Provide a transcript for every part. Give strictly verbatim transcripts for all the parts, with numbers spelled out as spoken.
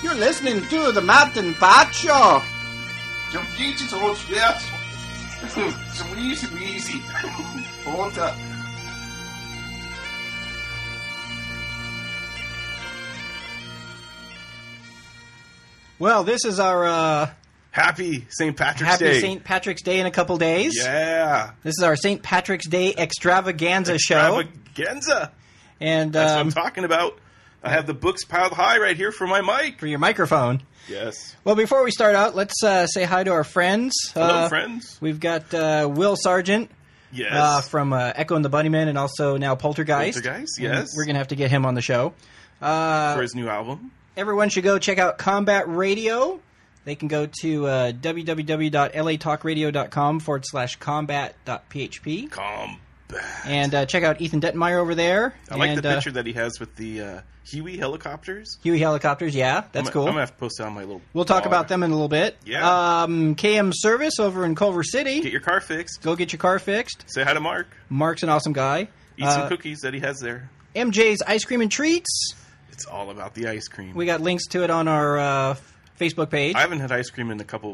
You're listening to the Matt and Pat Show. Som giet het rood schwert. Som easy easy. Runter. Well, this is our uh, Happy Saint Patrick's Happy Day. Saint Patrick's Day in a couple days. Yeah. This is our Saint Patrick's Day extravaganza show. Extravaganza. And That's um, what I'm talking about. I have the books piled high right here for my mic. for your microphone. Yes. Well, before we start out, let's uh, say hi to our friends. Hello, uh, friends. We've got uh, Will Sargent Yes. uh, from uh, Echo and the Bunnymen, and also now Poltergeist. Poltergeist, And yes. We're going to have to get him on the show. Uh, for his new album. Everyone should go check out Combat Radio. They can go to uh, www.latalkradio.com forward slash combat.php. Combat. And uh, check out Ethan Detmeyer over there. I like and, the uh, picture that he has with the uh, Huey helicopters. Huey Helicopters, yeah, that's I'm, cool. I'm going to have to post it on my little We'll talk blog. about them in a little bit. Yeah. Um, K M Service over in Culver City. Get your car fixed. Go get your car fixed. Say hi to Mark. Mark's an awesome guy. Eat Uh, some cookies that he has there. M J's Ice Cream and Treats. It's all about the ice cream. We got links to it on our uh, Facebook page. I haven't had ice cream in a couple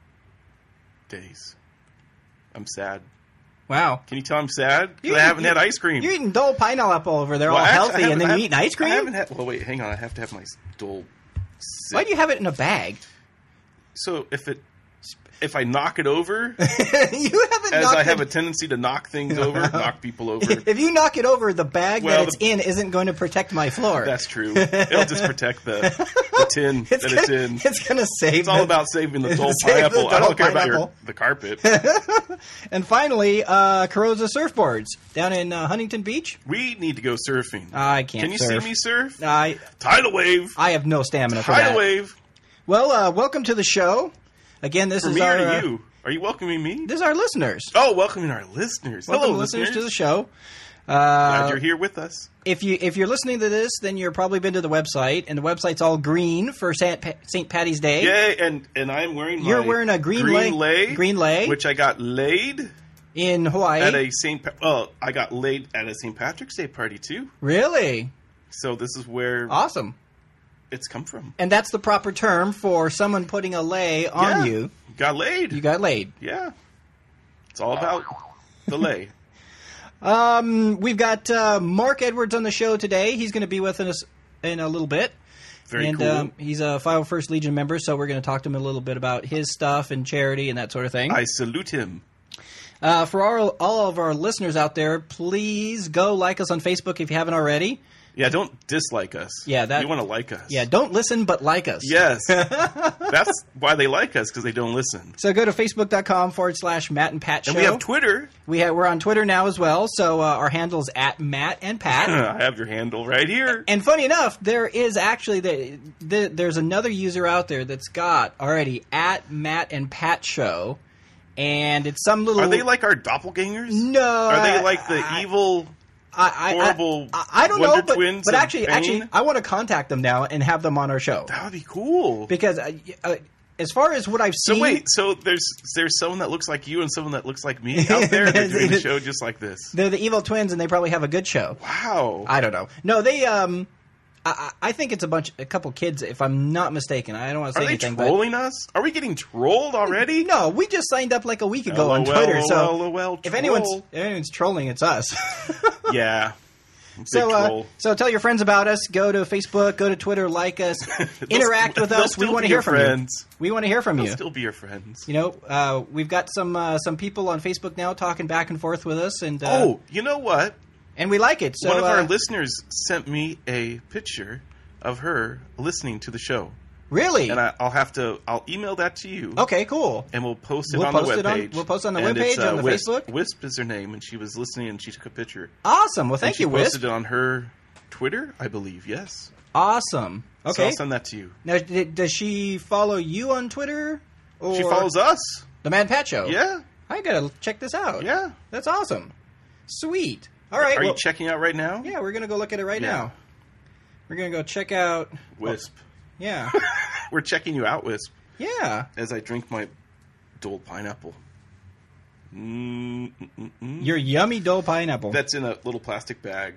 days. I'm sad. Wow. Can you tell I'm sad? 'Cause You- I haven't you- had ice cream. You're eating Dole pineapple over there, Well, all actually, I healthy, haven't- and then I you eating ice cream? I haven't had. Well, wait, hang on. I have to have my Dole. Why do you have it in a bag? So if it, if I knock it over, you haven't as knocked I have it- a tendency to knock things over, knock people over. If you knock it over, the bag Well, that it's the- in isn't going to protect my floor. That's true. It'll just protect the, the tin it's that gonna, it's in. It's going to save. It's all the- about saving the Dole Save the pineapple. I Dole don't care about your, pineapple. the carpet. And finally, uh, Carosa Surfboards down in uh, Huntington Beach. We need to go surfing. I can't. Can you surf. see me surf? I Tidal wave. I have no stamina for Tidal that. wave. Well, uh, welcome to the show. Again, this For is me our. or uh, you? Are you welcoming me? this is our listeners. Oh, welcoming our listeners. Welcome, Hello, listeners, listeners. to the show. Glad Uh, you're here with us. if you if you're listening to this, then you're probably been to the website, and the website's all green for Saint Pa- Saint Patty's Day. Yay, and, and I'm wearing You're my wearing a green green lay- lay, green lay. which I got laid In Hawaii. at a Saint Pa- well, I got laid at a Saint Patrick's Day party too. Really So this is where awesome. it's come from. And that's the proper term for someone putting a lay on Yeah. you. Got laid. You got laid. yeah. It's all about the lay. Um, we've got uh, Mark Edwards on the show today. He's going to be with us in a little bit. Very and cool. um, he's a five oh first Legion member, so we're going to talk to him a little bit about his stuff and charity and that sort of thing. I salute him. Uh, for all, all of our listeners out there, please go like us on Facebook if you haven't already. Yeah, don't dislike us. Yeah, that- you want to like us. Yeah, don't listen, but like us. Yes. That's why they like us, because they don't listen. So go to facebook.com forward slash Matt and Pat Show. And we have Twitter. We have, we're on Twitter now as well, so uh, our handle is at Matt and Pat. I have your handle right here. And funny enough, there is actually the, the there's another user out there that's got already at Matt and Pat Show, and it's some little. Are they like our doppelgangers? No. Are they like the I, evil? I, I, horrible I, I don't know, Wonder but, Twins but of actually, Bane? actually, I want to contact them now and have them on our show That would be cool. because uh, uh, as far as what I've So seen, wait, so there's there's someone that looks like you and someone that looks like me out there. They're doing the show just like this. they're the evil twins, and they probably have a good show. Wow. I don't know. No, they. Um, I, I think it's a bunch, a couple kids, if I'm not mistaken. I don't want to say Are they anything, but trolling us? Are we getting trolled already? no, we just signed up like a week ago on LOL, Twitter. So LOL, if troll. anyone's if anyone's trolling, it's us. Yeah. Big so, uh, troll. so tell your friends about us. Go to Facebook, go to Twitter, like us, interact with they'll us. We still want to be hear your from friends. you. We want to hear from They'll you. still be your friends. You know, uh, we've got some uh, some people on Facebook now talking back and forth with us, and uh, Oh, you know what? and we like it. So One of uh, our listeners sent me a picture of her listening to the show. really, And I, I'll have to, I'll email that to you. okay, cool. And we'll post it We'll on post the it on- webpage. we'll post it on the And webpage, it's, uh, on the Wisp. Facebook? Wisp is her name, and she was listening, and she took a picture. Awesome. Well, and thank she you, Wisp. posted it on her Twitter, I believe, yes. Awesome. So Okay. I'll send that to you. Now, d- does she follow you on Twitter? Or She follows us. the Man Pat Show. Yeah. I gotta check this out. Yeah. That's awesome. Sweet. All right. Are well, you checking out right now? yeah, we're gonna go look at it right Yeah. now. We're gonna go check out. Wisp. Yeah. We're checking you out, Wisp, Yeah. as I drink my Dole pineapple. Mm, mm, mm, mm. Your yummy Dole pineapple. That's in a little plastic bag.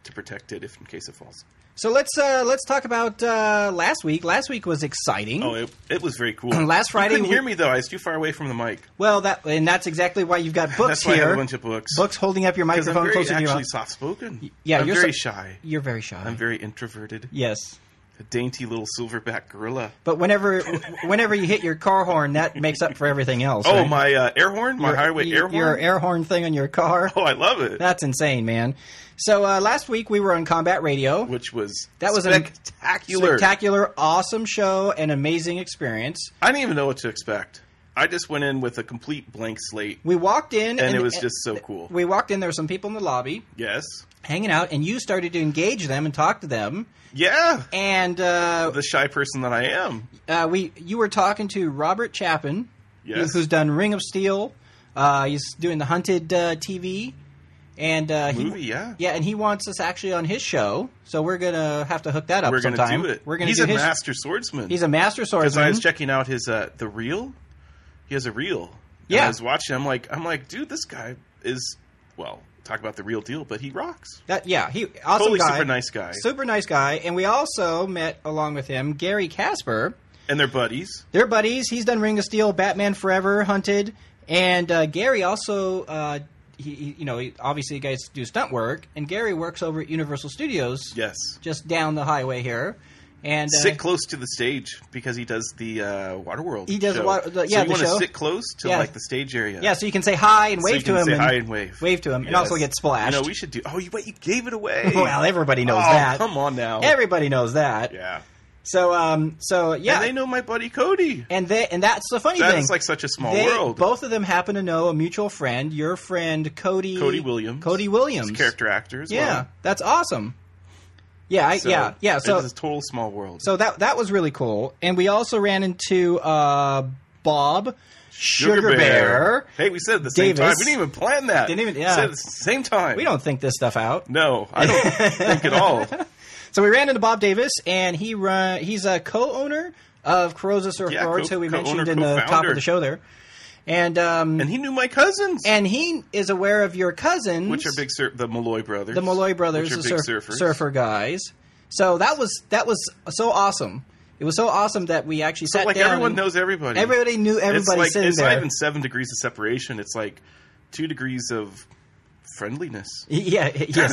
to protect it if in case it falls. So let's uh, let's talk about uh, last week. Last week was exciting. Oh, it, it was very cool. Last Friday, you couldn't we- hear me though. I was too far away from the mic. Well, that and that's exactly why you've got books That's why I here. have a bunch of books. Books holding up your Because I'm microphone very closer to your actually mouth. soft spoken. Yeah, I'm you're very so- shy. You're very shy. I'm very introverted. Yes. A dainty little silverback gorilla. But whenever whenever you hit your car horn, that makes up for everything else. Oh, right? my uh, air horn, my Your- highway your, air horn. Your air horn thing on your car. Oh, I love it. That's insane, man. So uh, last week we were on Combat Radio. Which was That was a spectacular. spectacular, awesome show, and amazing experience. I didn't even know what to expect. I just went in with a complete blank slate, We walked in, and it was just so cool. We walked in. There were some people in the lobby Yes. hanging out, and you started to engage them and talk to them. Yeah. And uh, The shy person that I am. uh, we, you were talking to Robert Chapin, Yes. who's done Ring of Steel. Uh, he's doing the Hunted uh, T V, and uh, Movie, he, yeah. yeah, and he wants us actually on his show. So we're gonna have to hook that up We're going sometime. to do it. We're gonna He's do a his, master swordsman. He's a master Because swordsman. I was checking out his uh, the reel. He has a reel. And Yeah. I was watching. I'm like, I'm like, dude, this guy is well. Talk about the real deal, but he rocks. That, yeah, he awesome Totally guy, super nice guy. super nice guy. And we also met along with him Gary Casper. And they're buddies. They're buddies. He's done Ring of Steel, Batman Forever, Hunted, and uh, Gary also, uh, he, he, you know, he, obviously, you guys do stunt work, and Gary works over at Universal Studios, Yes. just down the highway here, and uh, Sit close to the stage because he does the uh, Waterworld. He does show. wa- the- so yeah, you the want to show. sit close to Yeah. like the stage area. yeah, so you can say hi and So wave you can to him, say and hi and wave. wave to him, and Yes. also get splashed. You know, we should do. Oh, you wait, you gave it away. Well, everybody knows oh, that. Come on now. Everybody knows that. yeah. So, um, so yeah, And they know my buddy Cody. and they, and that's the funny That thing. is like such a small They- world. Both of them happen to know a mutual friend. Your friend Cody Cody Williams. Cody Williams, He's a character actor as Yeah, well. that's awesome. Yeah, I, So, yeah, yeah. So, it's a total small world. so that that was really cool. And we also ran into uh, Bob Sugar, Bear. Hey, we said it at the same Davis. time. We didn't even plan that. Didn't even- We yeah. said it at the same time. We don't think this stuff out. No, I don't think at all. So we ran into Bob Davis, and he run. He's a co-owner of Carosa Surfboards, Yeah, co- who we co-owner, mentioned in the top co-founder. of the show there. And um, And he knew my cousins, and he is aware of your cousins, which are big sur- the Malloy brothers. the Malloy brothers, which are the big surf, surfers. surfer guys. So that was that was so awesome. It was so awesome that we actually So sat like down. everyone and knows everybody. Everybody knew everybody it's like, sitting it's there. not even seven degrees of separation. It's like two degrees of friendliness. Yeah,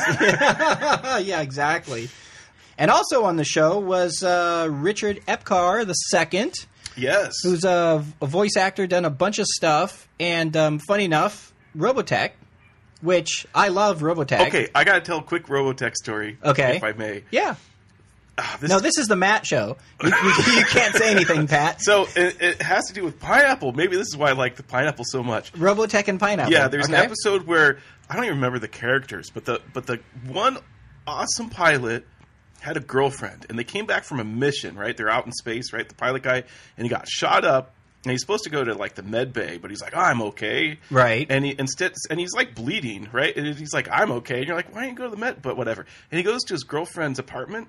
yes. Yeah, exactly. And also on the show was uh, Richard Epcar the second, Yes. who's a, a voice actor, done a bunch of stuff, and um, funny enough, Robotech, which I love Robotech. Okay, I got to tell a quick Robotech story. Okay. If I may. Yeah. Ah, this No, this is the Matt show. You, you, you can't say anything, Pat. So it, it has to do with pineapple. Maybe this is why I like the pineapple so much. Robotech and Pineapple. Yeah, there's okay? an episode where I don't even remember the characters, but the but the one awesome pilot had a girlfriend, and they came back from a mission. Right, they're out in space. Right, the pilot guy, and he got shot up, and he's supposed to go to like the med bay, but he's like, oh, I'm okay. Right. And he instead, and he's like bleeding. Right, and he's like, I'm okay. And you're like, why don't you go to the med? But whatever. And he goes to his girlfriend's apartment,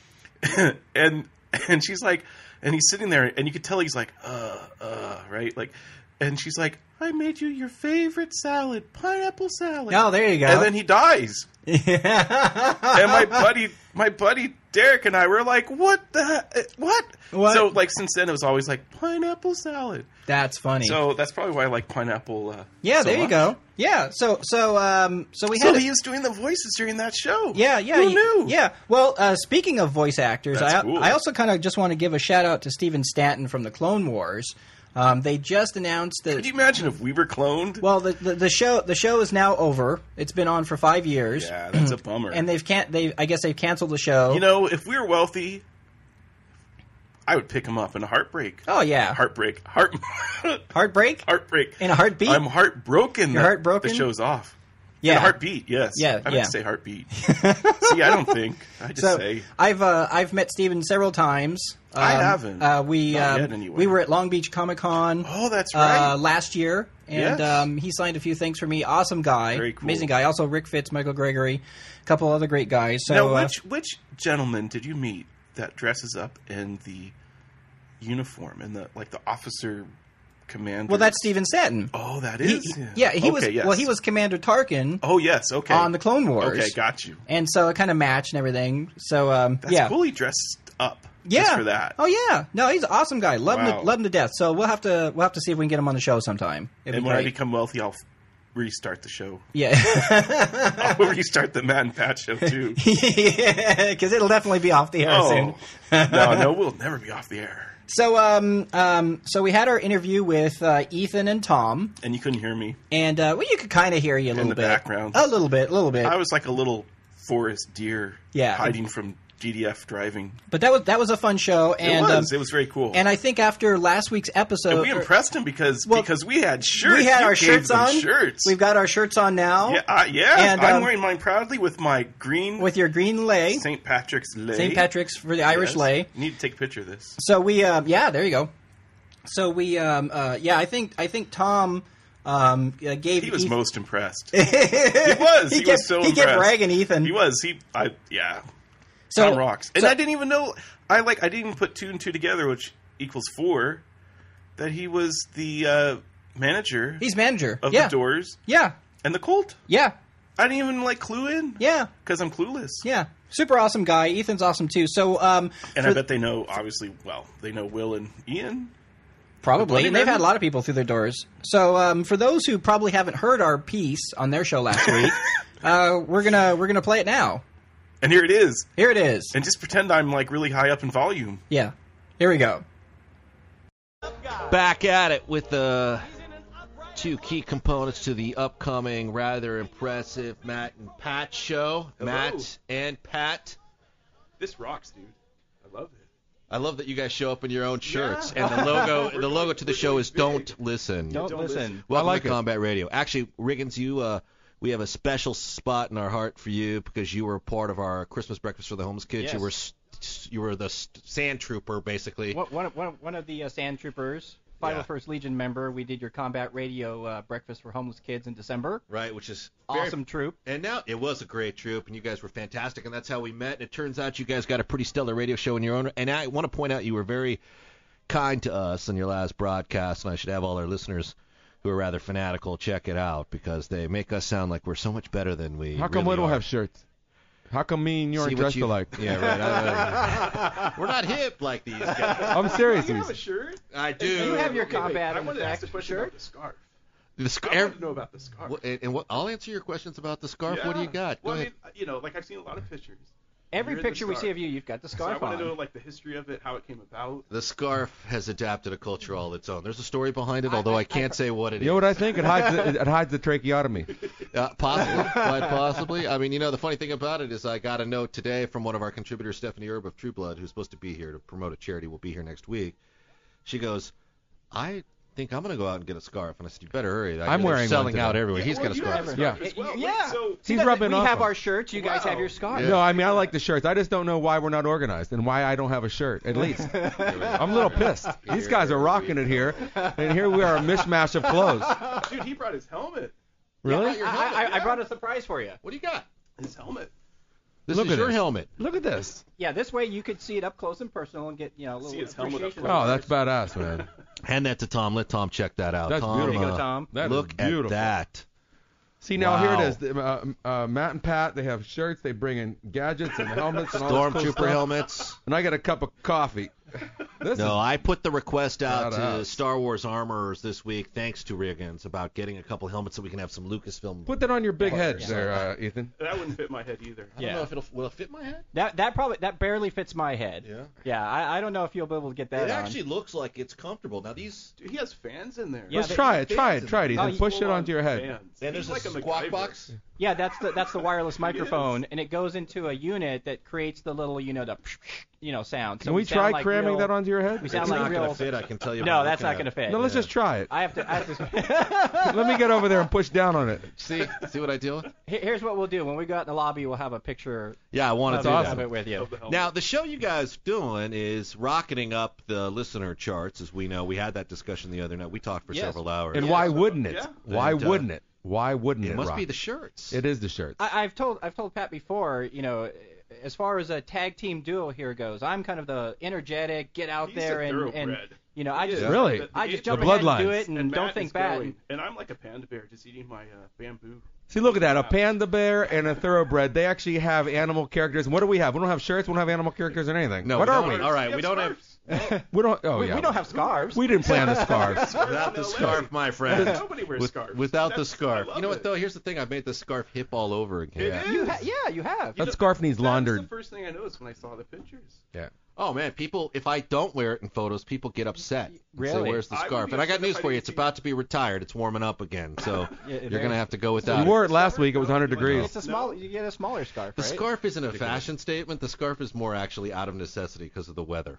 and and she's like, and he's sitting there, and you could tell he's like, uh, uh, right, like. And she's like, I made you your favorite salad, pineapple salad. Oh, there you go. And then he dies. And my buddy, my buddy Derek and I were like, what the heck? What? What? So, like, since then, it was always like, pineapple salad. That's funny. So that's probably why I like pineapple uh, yeah, so there you much. go. Yeah, so so um so we So had he was doing the voices during that show. Yeah, yeah, Who y- knew? Yeah. Well, uh, speaking of voice actors, That's I cool. I also kind of just want to give a shout out to Steven Stanton from the Clone Wars. Um, they just announced that. Could you imagine if we were cloned? Well, the, the the show the show is now over. It's been on for five years. Yeah, that's a bummer. And they've can't they I guess they've canceled the show. You know, if we were wealthy, I would pick him up in a heartbreak. Oh yeah. Heartbreak. Heart. Heartbreak Heartbreak. in a heartbeat. I'm heartbroken. You're that heartbroken? The show's off. yeah. In a heartbeat, yes. Yeah, I yeah. don't say heartbeat. See, I don't think. I just So say. I've uh, I've met Steven several times. Um, I haven't. Uh, we Not um, yet, anyway. we were at Long Beach Comic Con. Oh, that's right. Uh, last year, and Yes. um, he signed a few things for me. Awesome guy, Very cool. amazing guy. Also, Rick Fitz, Michael Gregory, a couple other great guys. So, now, uh, which which gentleman did you meet that dresses up in the uniform and the like the officer Commander. Well, that's Steven Stanton. Oh, that He- is. he- yeah, he okay, was. Yes. Well, he was Commander Tarkin Oh yes. Okay. on the Clone Wars. Okay, got you. And so it kind of matched and everything. So um, That's yeah, cool. He dressed up. yeah, Just for that. Oh yeah, no, he's an awesome guy. Love him, Wow. to, love him to death. So we'll have to we'll have to see if we can get him on the show sometime. It'd And be when I great. become wealthy, I'll f- restart the show. Yeah, I'll restart the Matt and Pat show too. because it'll definitely be off the air soon. Oh no, no, we'll never be off the air. So um um so we had our interview with uh, Ethan and Tom, And you couldn't hear me. and uh, well, you could kind of hear you a little the bit, background. a little bit, a little bit. I was like a little forest deer, Yeah. hiding from G D F driving. But that was that was a fun show, and it was. um, it was very cool. and I think after last week's episode, And we impressed him because Well, because we had shirts. we had You our gave shirts them on. Shirts. We've got our shirts on now. Yeah, uh, yeah. And, I'm um, wearing mine proudly with my green With your green lei, Saint Patrick's lei. Saint Patrick's for the Irish Yes. lei. You need to take a picture of this. So we, uh, yeah, there you go. So we, um, uh, yeah, I think I think Tom um, uh, gave. He was Ethan- most impressed. he was. He He, kept- was so he impressed. kept bragging Ethan. He was. He. I. Yeah. So Tom rocks. And so- I didn't even know. I like. I didn't even put two and two together, which equals four. That he was the uh, manager He's manager. of yeah, the Doors yeah, and the Cult. yeah, I didn't even like clue in. yeah, Because I'm clueless. yeah. Super awesome guy. Ethan's awesome too. So um, And for- I bet they know. Obviously, well, they know Will and Ian. Probably, Bloody and they've Mary? had a lot of people through their doors. So, um, for those who probably haven't heard our piece on their show last week, uh, we're gonna we're gonna play it now. And here it is. Here it is. And just pretend I'm like really high up in volume. Yeah, here we go. Back at it with the two key components to the upcoming rather impressive Matt and Pat show. Hello. Matt and Pat. This rocks, dude. I love it. I love that you guys show up in your own shirts, and the logo the logo to the show is "Don't Listen." Don't, Don't listen. listen. Welcome I like to it. Combat Radio. Actually, Riggins, you uh, we have a special spot in our heart for you because you were part of our Christmas breakfast for the homeless kids. Yes. You were st- you were the st- sand trooper, basically. One, one, one, one of the uh, Sand Troopers, five oh first Legion member. We did your Combat Radio uh, breakfast for homeless kids in December. Right, which is very Awesome troop. And now it was a great troop, and you guys were fantastic, and that's how we met. And it turns out you guys got a pretty stellar radio show in your own. And I want to point out you were very kind to us on your last broadcast, and I should have all our listeners who are rather fanatical check it out because they make us sound like we're so much better than we. How come really we don't are. have shirts? How come me and you See aren't what dressed you- alike? Yeah, right. I- we're not hip like these guys. I'm serious. You have a shirt? I do. You have your Okay, wait, combat I in wanted to ask effect a question shirt. about the scarf. The sc- I want to know about the scarf. What- and, and what? I'll answer your questions about the scarf. What do you Yeah. got? Go well, ahead. I mean, you know, like I've seen a lot of pictures. Every You're in the picture we scarf. see of you, you've got the So I scarf want on. to know like the history of it, how it came about. The scarf has adapted a culture all its own. There's a story behind it, although I, can't say what it is. You know what I think? It hides the, it hides the tracheotomy. Uh, possibly, quite possibly. I mean, you know, the funny thing about it is I got a note today from one of our contributors, Stephanie Erb of True Blood, who's supposed to be here to promote a charity. Will be here next week. She goes, I think I'm going to go out and get a scarf. And I said, you better hurry. I I'm know they're wearing selling one today. out everywhere. He's well, got a you scarf. have a Yeah. scarf as well. Yeah. So, See, He's that's- rubbing we off have on- our shirts. You guys Wow. have your scarf. Yeah. No, I mean, I like the shirts. I just don't know why we're not organized and why I don't have a shirt, at least. I'm a little pissed. These guys are rocking it here, and here we are, a mishmash of clothes. dude, he brought his helmet. Really? your I, helmet, I, I yeah. brought a surprise for you. What do you got? His helmet. This Look is at your this. helmet. Look at this. Yeah, this way you could see it up close and personal and get you know a little See his helmet up appreciation. close. Oh, that's badass, man. Hand that to Tom. Let Tom check that out. That's Tom, beautiful. There you go, uh, Tom. That is look at beautiful. that. See, now here Wow. it is. The, Uh, uh, Matt and Pat, they have shirts. They bring in gadgets and helmets and all this cool Stormtrooper stuff. helmets. And I got a cup of coffee. This No, is, I put the request out to Badass. Star Wars armorers this week, thanks to Riggins, about getting a couple helmets so we can have some Lucasfilm. put that on your big head Yeah. there, uh, Ethan. That wouldn't fit my head either. I don't know if it'll will it fit my head. That that probably that barely fits my head. Yeah. Yeah, I, I don't know if you'll be able to get that It on. actually looks like it's comfortable. Now these Dude, he has fans in there. Yeah, Let's they- try it. Try fans it. in Try it, there. Ethan. Oh, Push it Full-on onto your head. fans. and there's He's like a a squawk MacGyver. box. Yeah, that's the that's the wireless microphone, and it goes into a unit that creates the little you know the you know sound. So Can we sound try like cramming real- that onto your head? We sound It's like not real. gonna fit. I can tell you. No, by that's looking not going to at fit. No, let's Yeah. just try it. I have to. I have to Let me get over there and push down on it. it. See, see what I deal with? Here- Here's what we'll do. When we go out in the lobby, we'll have a picture Yeah, I want of, to it- do awesome. of that. it with you. Of the helmet. Now, the show you guys doing is rocketing up the listener charts, as we know. We had that discussion the other night. We talked for Yes. several hours. And Yeah, why so- wouldn't it? yeah. Why And, uh, wouldn't it? Why wouldn't it? it must rock? be the shirts. It is the shirts. I, I've told I've told Pat before. You know, as far as a tag team duo here goes, I'm kind of the energetic, get out He's there a and, and thoroughbred. You know, I just Yeah. Really? The- the I just age- jump The ahead and bloodlines. do it and, and don't Matt think is bad. going, and I'm like a panda bear, just eating my uh, bamboo. See, look at that. A panda bear and a thoroughbred. They actually have animal characters. And what do we have? We don't have shirts. We don't have animal characters or anything. No, what we are don't. we? All right, You we don't have. scarves. We don't. Oh we, yeah. we don't have scarves. We didn't plan the scarves. Without the in L A. scarf, my friend. Nobody wears With- scarves. Without the That's- scarf. I love You know what it. though? Here's the thing. I've made the scarf hip all over again. It You is. ha- yeah, you have. You That know, scarf needs That laundered. was the first thing I noticed when I saw the pictures. Yeah. Oh man, people! If I don't wear it in photos, people get upset. and Say, Really? where's the I would scarf? be And I got upset if news I for you. didn't It's see about to be retired. It's warming up again, so Yeah, it you're very- gonna have to go without You it. wore it last week. It was one hundred degrees. It's a small. You get a smaller scarf, The right? scarf isn't a fashion statement. The scarf is more actually out of necessity because of the weather.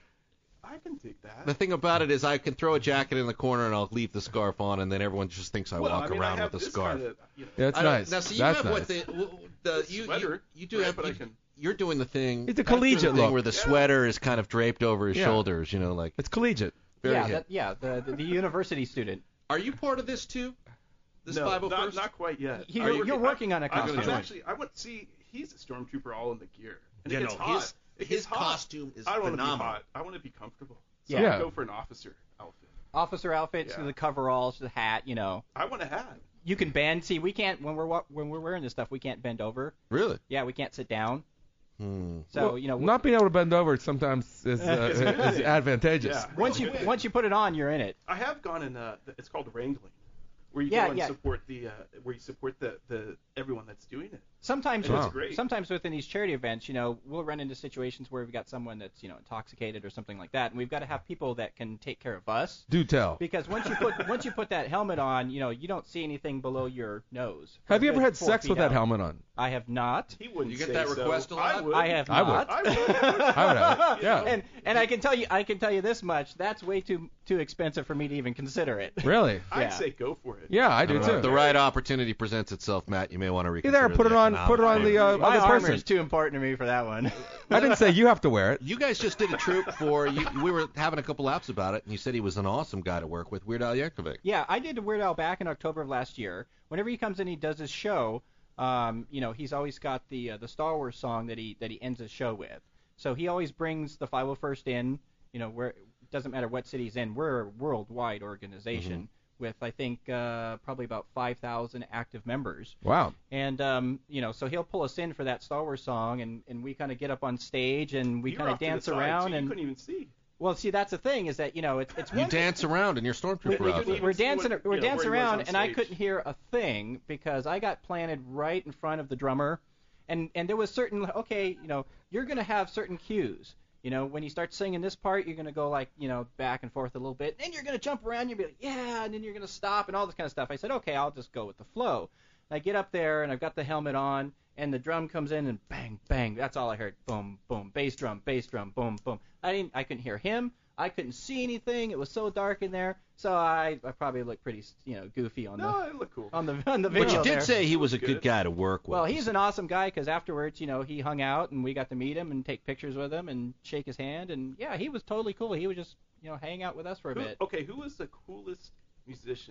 I can dig that. The thing about it is I can throw a jacket in the corner and I'll leave the scarf on, and then everyone just thinks I well, walk I mean, around I have with a this scarf. Kind of, you know, Yeah, it's I don't- nice. Now, see, you That's have nice. what the, w- the The you, you sweater, you do right, have but I you, can- you're doing the thing. It's a kind of doing collegiate the thing look. where the Yeah. sweater is kind of draped over his Yeah. shoulders. You know, like It's collegiate. very yeah, hip. that, yeah. The, the the university student. Are you part of this too? This no, five oh not, first? not quite yet. You- Are you're working on a I'm- costume. I'm actually, I want to see. He's a stormtrooper, all in the gear, and Yeah, it gets no, hot. his- it his gets hot. costume is I don't want to be phenomenal. hot. I want to be comfortable. So Yeah. I go for an officer outfit. Officer outfits, Yeah. the coveralls, the hat. You know, I want a hat. you can bend. See, we can't when we're wa- when we're wearing this stuff. We can't bend over. Really? Yeah, we can't sit down. Hmm. So Well, you know, not being able to bend over sometimes is, uh, It's a good is thing. advantageous. Yeah. once you once you put it on, you're in it. I have gone in. Uh, it's called wrangling, where you Yeah, go and yeah. support the uh, where you support the, the everyone that's doing it. Sometimes, And Wow. it's great. sometimes within these charity events, you know, we'll run into situations where we've got someone that's you know intoxicated or something like that, and we've got to have people that can take care of us. Do tell. Because once you put once you put that helmet on, you know, you don't see anything below your nose. Have you ever Good had four sex feet with that out. helmet on? I have not. He wouldn't You get say that so. request a lot? I would. I have I would. not. I would. I would have. Yeah. And and I can tell you I can tell you this much. That's way too too expensive for me to even consider it. Really? I'd Yeah. say go for it. Yeah, I do I don't know, too. if the right opportunity presents itself, Matt, you may want to You reconsider. there, put it the on. Put it on economics. the uh, My other armor person. is too important to me for that one. I didn't say you have to wear it. You guys just did a troop for you. We were having a couple laps about it, and you said he was an awesome guy to work with, Weird Al Yankovic. Yeah, I did Weird Al back in October of last year. Whenever he comes in, he does his show. Um, you know, he's always got the uh, the Star Wars song that he that he ends his show with. So he always brings the five oh first in. You know, where it doesn't matter what city he's in. We're a worldwide organization with I think uh, probably about five thousand active members. Wow. And um, you know, so he'll pull us in for that Star Wars song, and, and we kind of get up on stage and we You're kind of off to the dance side, around. so you And couldn't even see. well, see, that's the thing is that you know it's it's You one thing- dance around in your we, stormtrooper we, outfit. we're see dancing what- we're you know, dancing where he was around on and I stage. couldn't hear a thing because I got planted right in front of the drummer, and and there was certain okay you know you're gonna have certain cues. You know, when you start singing this part, you're going to go like, you know, back and forth a little bit. Then you're going to jump around. You'll be like, yeah, and then you're going to stop and all this kind of stuff. I said, okay, I'll just go with the flow. And I get up there and I've got the helmet on and the drum comes in and bang, bang. That's all I heard. Boom, boom, bass drum, bass drum, boom, boom. I didn't, I couldn't hear him. I couldn't see anything. It was so dark in there. So I, I probably looked pretty, you know, goofy on No, the it looked cool. on the on the video But you did there. say he was a good Good. guy to work with. Well, he's an awesome guy because afterwards, you know, he hung out and we got to meet him and take pictures with him and shake his hand. And yeah, he was totally cool. He would just, you know, hang out with us for a Who- bit. okay, who was the coolest musician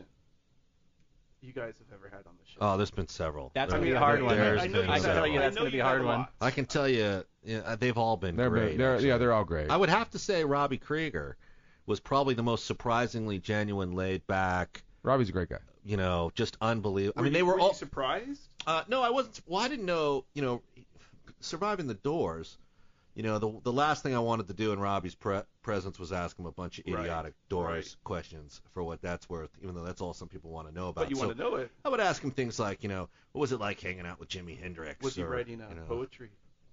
you guys have ever had on the show? Oh, there's been several. That's There- gonna be a hard one. there's I, been know I you can had tell a you lot. that's I know gonna be you a had hard a one. lot. I can tell you, yeah, they've all been They're great. they're actually. yeah, they're all great. I would have to say Robbie Krieger was probably the most surprisingly genuine, laid back, Robbie's a great guy. you know, just unbelievable. I mean, you, they were, were all. you surprised? Uh, no, I wasn't. Well, I didn't know. You know, surviving the doors. You know, the the last thing I wanted to do in Robbie's pre- presence was ask him a bunch of Right, idiotic Doors right. questions for what that's worth. Even though that's all some people want to know about. But you So want to know it. I would ask him things like, you know, what was it like hanging out with Jimi Hendrix? Was he or, writing uh, you know, poetry?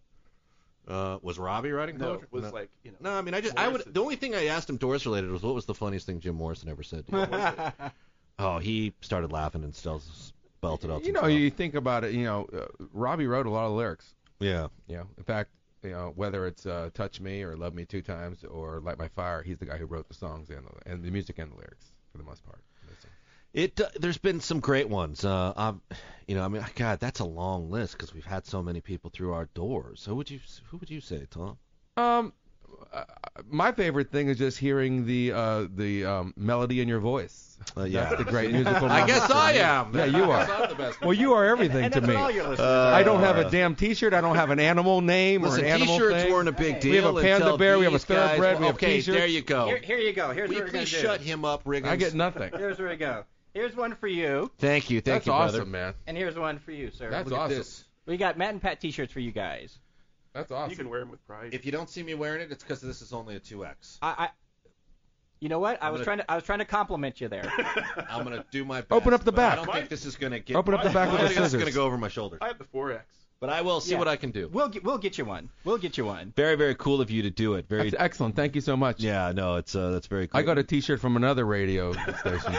Uh, was Robbie writing No, poetry? it was like, you know. No, I mean, I just, I would. Morrison. The only thing I asked him Doors related was what was the funniest thing Jim Morrison ever said to you? What was it? Oh, he started laughing and still belted out. You some know, stuff. you think about it. You know, uh, Robbie wrote a lot of lyrics. Yeah. You know, in fact, you know, whether it's uh, "Touch Me" or "Love Me Two Times" or "Light My Fire," he's the guy who wrote the songs and the, and the music and the lyrics for the most part. It uh, there's been some great ones. Uh, um, you know, I mean, God, that's a long list because we've had so many people through our doors. Who would you Who would you say, Tom? Um, uh, my favorite thing is just hearing the uh, the um, melody in your voice. Uh, yeah. That's the great musical. I guess moment. I am. Yeah, you I guess are. I'm the best. Well, you are everything and to that's me. what all your listeners Uh, are. I don't have a damn T-shirt. I don't have an animal name Listen, or an animal T-shirts thing. weren't a big Hey. deal. We have a panda until bear, we have a these guys- thoroughbred, we have Okay, T-shirts. there you go. Here, here you go. Here's Will you what we're going please to do. shut him up, Riggins? I get nothing. Here's where we go. Here's one for you, Thank you, thank That's you, brother. awesome, man. and here's one for you, sir. That's Look at awesome. this. We got Matt and Pat T-shirts for you guys. That's You awesome. can wear them with pride. If you don't see me wearing it, it's because this is only a two X. I, I you know what? I I'm was gonna- trying to I was trying to compliment you there. I'm gonna do my best. Open up the but back. I don't think this is gonna get. Open up the back I with don't the think this is gonna scissors. go over my shoulders. I have the four X. But I will see Yeah. what I can do. We'll get, we'll get you one. We'll get you one. Very, very cool of you to do it. Very. That's excellent. Thank you so much. Yeah, no, it's uh, that's very cool. I got a T-shirt from another radio station.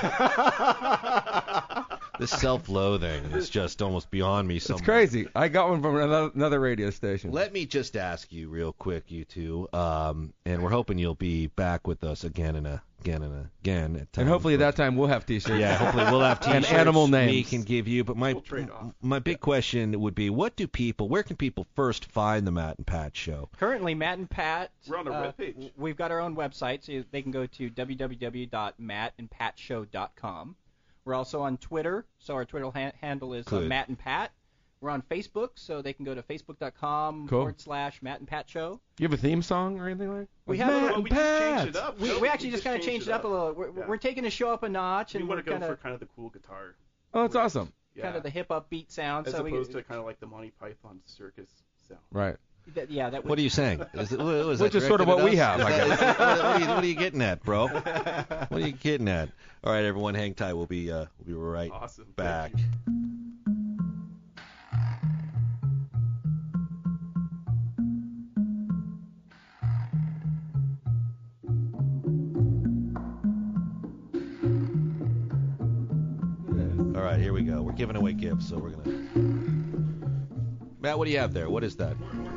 This self-loathing is just almost beyond me. It's Somewhere. crazy. I got one from another, another radio station. Let me just ask you real quick, you two, um, and we're hoping you'll be back with us again and again and again. At and times, hopefully but- that time we'll have T-shirts. Yeah, hopefully we'll have And T-shirts animal we names. can give you. But my We'll trade off. my big question would be, what do people? Where can people first find the Matt and Pat Show? Currently, Matt and Pat. We're on our uh, webpage. We've got our own website, so they can go to w w w dot matt and pat show dot com. We're also on Twitter, so our Twitter ha- handle is uh, Good. Matt and Pat. We're on Facebook, so they can go to facebook dot com Cool. forward slash Matt and Pat Show. You have a theme song or anything like? We Like have a- Matt Well, and we just Pat. changed it up. We, No, we actually just kind of changed it up a little. We're, Yeah. we're taking the show up a notch, We and want we're to go kind for of kind of the cool guitar. Oh, that's awesome. Yeah. kind of the hip up beat sound. As so opposed we, to kind of like the Monty Python circus sound. Right. that, yeah, that What are you saying? Is it, what is Which that is sort of directed what we at us? have, I Is guess. that- what, what are you, what are you getting at, bro? What are you getting at? All right, everyone, hang tight. We'll be uh, we'll be right Awesome. Thank back. you. All right, here we go. We're giving away gifts, so we're gonna. Matt, what do you have there? What is that?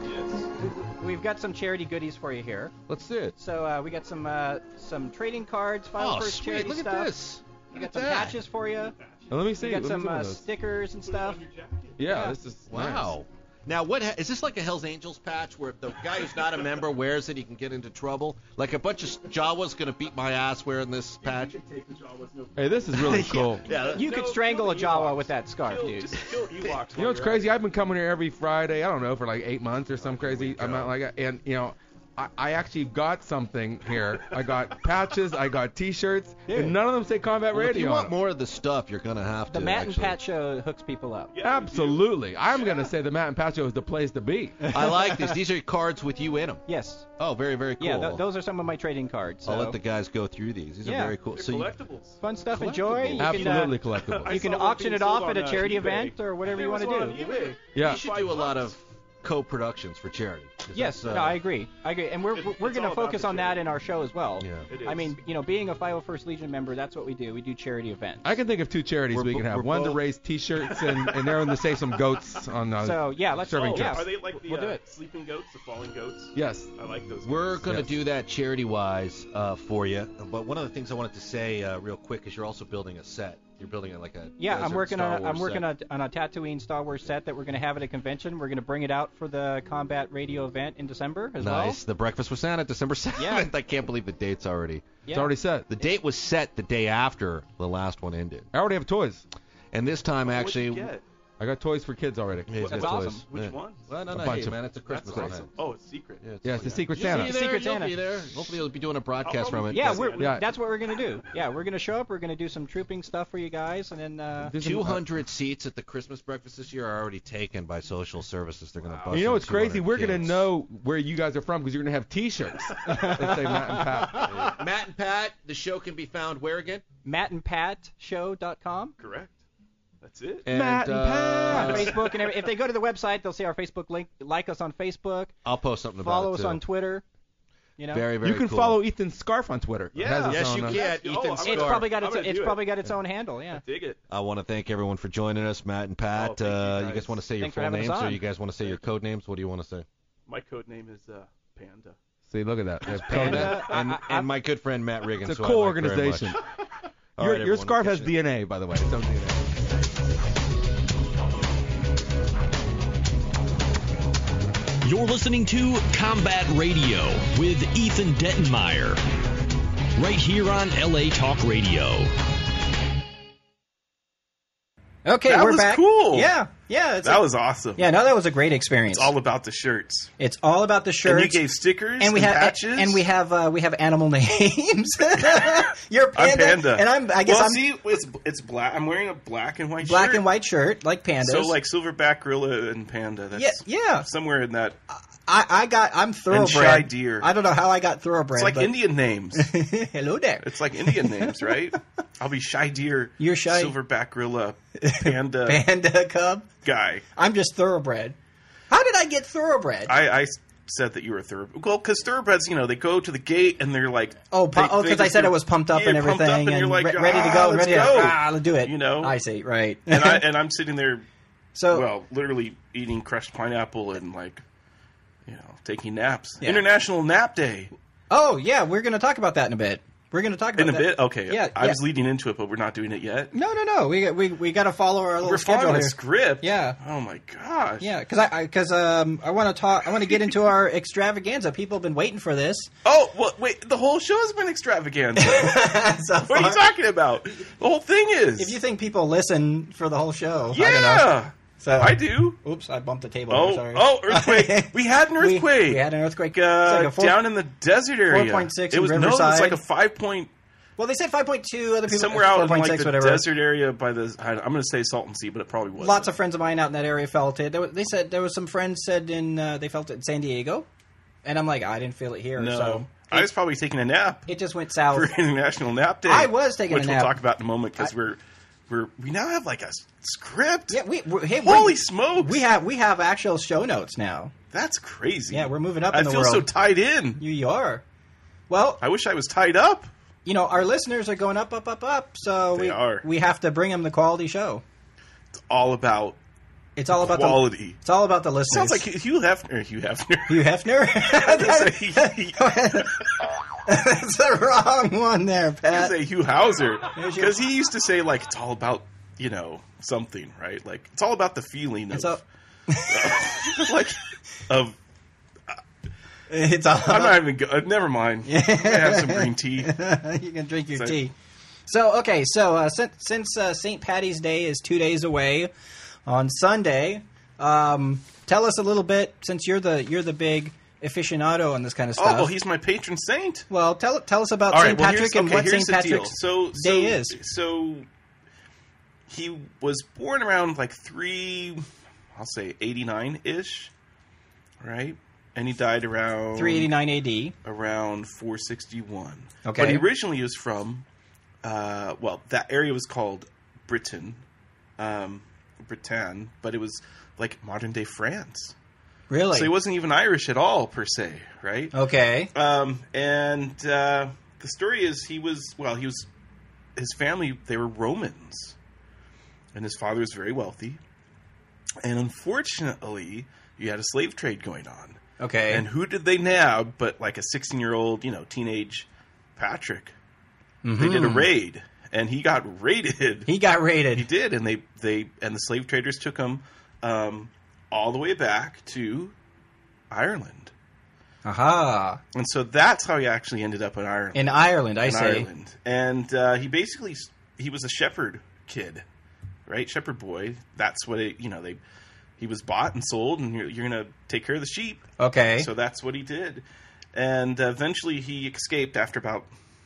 we've got some charity goodies for you here. Let's see it. So uh, we got some uh, some trading cards, Final Oh, First sweet! charity Look stuff. at this. We Look got at some that. patches for you. Now, let me see. We got let me some see one uh, of those. stickers and stuff. Yeah, yeah. this is Wow. nice. Now, what ha- is this like a Hell's Angels patch where if the guy who's not a member wears it, he can get into trouble? Like a bunch of Jawas gonna beat my ass wearing this patch? Hey, this is really cool. Yeah. You could No, strangle kill a the Jawa Ewoks. with that scarf, Kill, dude. just kill Ewoks. You know what's crazy? I've been coming here every Friday. I don't know for like eight months or some crazy amount like that. And you know, I, I actually got something here. I got patches. I got T-shirts, and none of them say Combat Well, if Radio. you on want them. more of the stuff, you're gonna have The to. Matt and actually. Pat show hooks people up. Absolutely, I'm gonna say the Matt and Pat Show is the place to be. I like these. These are cards with you in them. Yes. Oh, very, very cool. Yeah, th- those are some of my trading cards. So. I'll let the guys go through these. These Yeah. are very cool. They're So you, collectibles. Fun stuff. Enjoy. You Absolutely can, collectible. uh, you can I saw one auction being it off sold at a on, uh, charity eBay. event or whatever you There want was to one on do. eBay. Yeah. you should do a lot of co-productions for charity. 'Cause Yes, that's, uh, no, I agree. I agree, and we're It- we're it's going to all about focus the on that charity. in our show as well. Yeah. It is. I mean, you know, being a five oh first Legion member, that's what we do. We do charity events. I can think of two charities We're we bo- can have. we're One to both- raise T-shirts and and they're to save some goats on. Uh, So yeah, let's. serving Oh, trips. yeah. Are they like the We'll do uh, it. sleeping goats, the falling goats? yes. I like those. We're guys. going to Yes. do that charity-wise uh, for you. But one of the things I wanted to say uh, real quick is you're also building a set. You're building it like a Yeah, I'm desert working Star on a, I'm Wars working set. on, on a Tatooine Star Wars set that we're going to have at a convention. We're going to bring it out for the Combat Radio event in December as Nice. The Breakfast with Santa, December seventh. Yeah. I can't believe the date's already. well. It's already set. The date was set the day after the last one ended. I already have toys. And this time, What'd actually. you get? I got toys for kids already. Yeah, he's That's got awesome. toys. Which Yeah. ones? Well, no, A no, bunch hey, of- man, it's a Christmas That's event. awesome. Oh, it's secret. Yeah, it's Yeah, it's the Secret You'll Santa. be there. Secret You'll Santa. be there. Hopefully, you'll be doing a broadcast from it. Yeah, Yes, we're, yeah. Yeah. that's what we're going to do. Yeah, we're going to show up. We're going to do some trooping stuff for you guys, and then uh, There's some- two hundred seats at the Christmas breakfast this year are already taken by social services. They're going to bust You know in what's crazy? 200 We're gonna kids. know where you guys are from because you're gonna have T-shirts that say Matt and Pat. Matt and Pat, the show can be found where again? matt and pat show dot com. Correct. That's it. And, Matt and uh, Pat. On Facebook and every, if they go to the website, they'll see our Facebook link. Like us on Facebook. I'll post something about Follow it us too. on Twitter. You know, Very, very You can cool. follow Ethan's scarf on Twitter. It Yeah. has its Yes, own, you uh, can. Oh, Ethan's I'm it's scarf. probably got I'm its gonna it's do probably it. got its own handle. Yeah. Dig it. I want to thank everyone for joining us, Matt and Pat. Oh, thank you, uh, you guys. guys want to say your Thanks for full having us names, or on. you guys want to say your code names? What do you want to say? My code name is uh, Panda. See, look at that. They have Panda Panda. and, I- I- and my good friend Matt Riggins. It's a who I cool like very much. organization. All Your, right, your everyone, scarf we'll has catch you. D N A, by the way. Its own D N A. You're You're listening to Combat Radio with Ethan Dettenmeyer, right here on L A Talk Radio. Okay, That we're was back. cool. Yeah, yeah. It's That a- was awesome. Yeah, no, that was a great experience. It's all about the shirts. It's all about the shirts. And you gave stickers and we and have patches. and we have uh, we have animal names. You're Panda, I'm Panda. and I'm. I guess well, I'm see, it's it's black. I'm wearing a black and white black shirt. and white shirt like pandas. So like silverback gorilla and panda. That's yeah, yeah. somewhere in that. I, I got. I'm thoroughbred. shy deer. I don't know how I got thoroughbred. It's like but... Indian names. Hello there. It's like Indian names, right? I'll be shy deer. You're shy. Silverback gorilla, panda, Panda cub. guy. I'm just thoroughbred. How did I get thoroughbred? I, I said that you were thoroughbred. Well, because thoroughbreds, you know, they go to the gate and they're like, Oh, pu- they oh, because think I said they're- it was pumped up yeah, and everything, pumped up and, and you're like, re- ready to "Ah, go, and let's ready go." to ah, let's do it. You know? I see, right? and I and I'm sitting there, so well, literally eating crushed pineapple and like, you know, taking naps. Yeah. International Nap Day. oh yeah, we're going to talk about that in a bit. We're going to talk about In a that. bit, okay. Yeah, I yeah. was leading into it, but we're not doing it yet. No, no, no. We we we got to follow our little We're schedule following a here. script. Yeah. Oh my gosh. Yeah, because I because um I want to talk. I want to get into our extravaganza. People have been waiting for this. Oh, well, wait. The whole show has been extravaganza. So What are you far. talking about? The whole thing is. If you think people listen for the whole show, yeah, I don't know. So I do. Oops, I bumped the table. Oh, Sorry. oh, earthquake! We had an We- earthquake. We, had an earthquake. uh, It's like a four- down in the desert area. four point six It in was no, it was Riverside. like a five point Well, they said five point two. Other people somewhere out in like four point six, the whatever. desert area by the. I, I'm going to say Salton Sea, but it probably was. Lots of friends of mine out in that area felt it. There was, they said there was some friends said in uh, they felt it in San Diego, and I'm like, I didn't feel it here. no. So I it, was probably taking a nap it just went south. for International Nap Day. I was taking a which nap. we'll talk about in a moment because I- we're we're we now have like a s- script. Yeah, we we- hey, Holy we, smokes! we have we have actual show notes now. That's crazy. Yeah, we're moving up I in the feel world. so tied in. You, you are. Well, I wish I was tied up. you know, our listeners are going up, up, up, up. So They we are. we have to bring them the quality show. It's all about It's all about quality. the it's all about the listeners. Sounds like Hugh Hefner. Hugh Hefner. Hugh Hefner. I was gonna say, he- That's the wrong one there, I was Pat. gonna say Hugh Hauser There's your- because he used to say like it's all about you know something, right? Like it's all about the feeling It's of all, like of. it's all I'm not even. Go- uh, never mind. I'm gonna have some green tea. you can drink your So- tea. So okay, so uh, since, since uh, Saint Patty's Day is two days away, on Sunday, um, tell us a little bit since you're the you're the big aficionado on this kind of Oh, stuff. well, he's my patron saint. well, tell tell us about All Saint right, well, Patrick here's, and okay, what here's Saint the deal. Patrick's so, so, Day is. So he was born around like three, I'll say eighty-nine ish, right? And he died around three eighty-nine A D. around four sixty-one. Okay. But he originally was from, uh, well, that area was called Britain, um, Britain, but it was like modern day France. Really? So he wasn't even Irish at all, per se, right? Okay. Um, and uh, the story is he was, well, he was, his family, they were Romans. And his father was very wealthy. And unfortunately, you had a slave trade going on. Okay. And who did they nab but like a sixteen-year-old, you know, teenage Patrick? They did a raid, and he got raided. Mm-hmm. He got raided. He did, and they, they and the slave traders took him um, all the way back to Ireland. Aha. And so that's how he actually ended up in Ireland. In Ireland, I in say. Ireland. And uh, he basically, he was a shepherd kid, right? Shepherd boy. That's what it, you know, they, he was bought and sold, and you're, you're going to take care of the sheep. Okay. So that's what he did. And uh, eventually he escaped after about,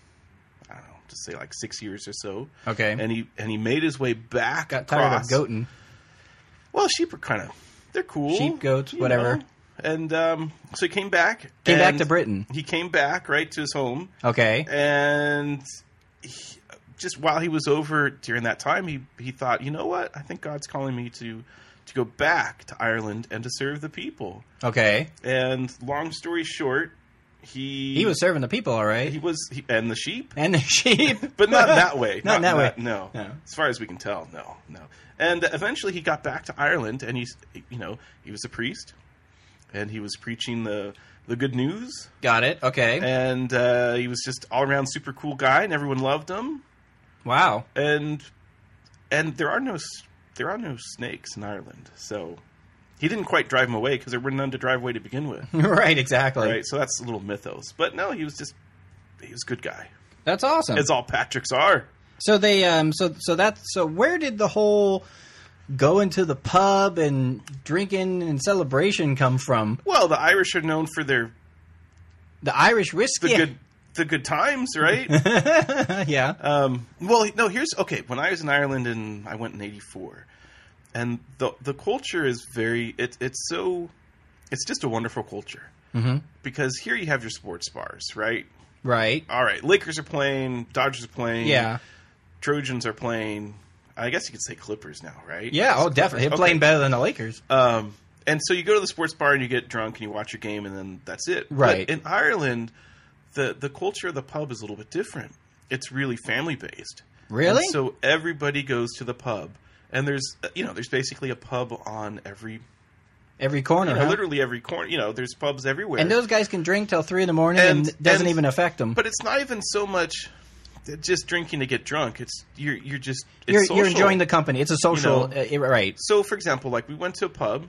I don't know, just say like six years or so. Okay. And he and he made his way back Got tired across. of goating. Well, sheep are kind of, they're cool. Sheep, goats, you whatever. know. And um, so he came back. Came back and to Britain. He came back, right, to his home. Okay. And he, just while he was over during that time, he, he thought, you know what? I think God's calling me to, to go back to Ireland and to serve the people. Okay. And long story short, he... He was serving the people, all right. He was... He, and the sheep. And the sheep. But not that way. Not in that way. No. No. As far as we can tell, no, no. And eventually he got back to Ireland, and he's, you know, he was a priest, and he was preaching the the good news. Got it. Okay. And uh, he was just all around super cool guy, and everyone loved him. Wow. And and there are no there are no snakes in Ireland, so he didn't quite drive him away because there were none to drive away to begin with. Right, exactly. Right, so that's a little mythos. But no, he was just he was a good guy. That's awesome. As all Patricks are. So they um so so that so where did the whole going to the pub and drinking and celebration come from? Well, the Irish are known for their The Irish whiskey. the good the good times, right? Yeah. Um, well, no. Here's okay. When I was in Ireland, and I went in eighty-four, and the the culture is very. It, it's so. It's just a wonderful culture Mm-hmm. because here you have your sports bars, right? Right. All right, Lakers are playing, Dodgers are playing, Yeah. Trojans are playing. I guess you could say Clippers now, right? Yeah. Oh, definitely. They're Okay. playing better than the Lakers. Um, and so you go to the sports bar and you get drunk and you watch your game and then that's it. Right. But in Ireland, the the culture of the pub is a little bit different. It's really family based. Really? And so everybody goes to the pub, and there's you know there's basically a pub on every Every corner. you know, huh? literally every corner. You know, there's pubs everywhere. And those guys can drink till three in the morning and, And- it doesn't and- even affect them. but it's not even so much just drinking to get drunk. It's you're you're just it's You're, social. you're enjoying the company. It's a social, You know. uh, right? So, for example, like we went to a pub,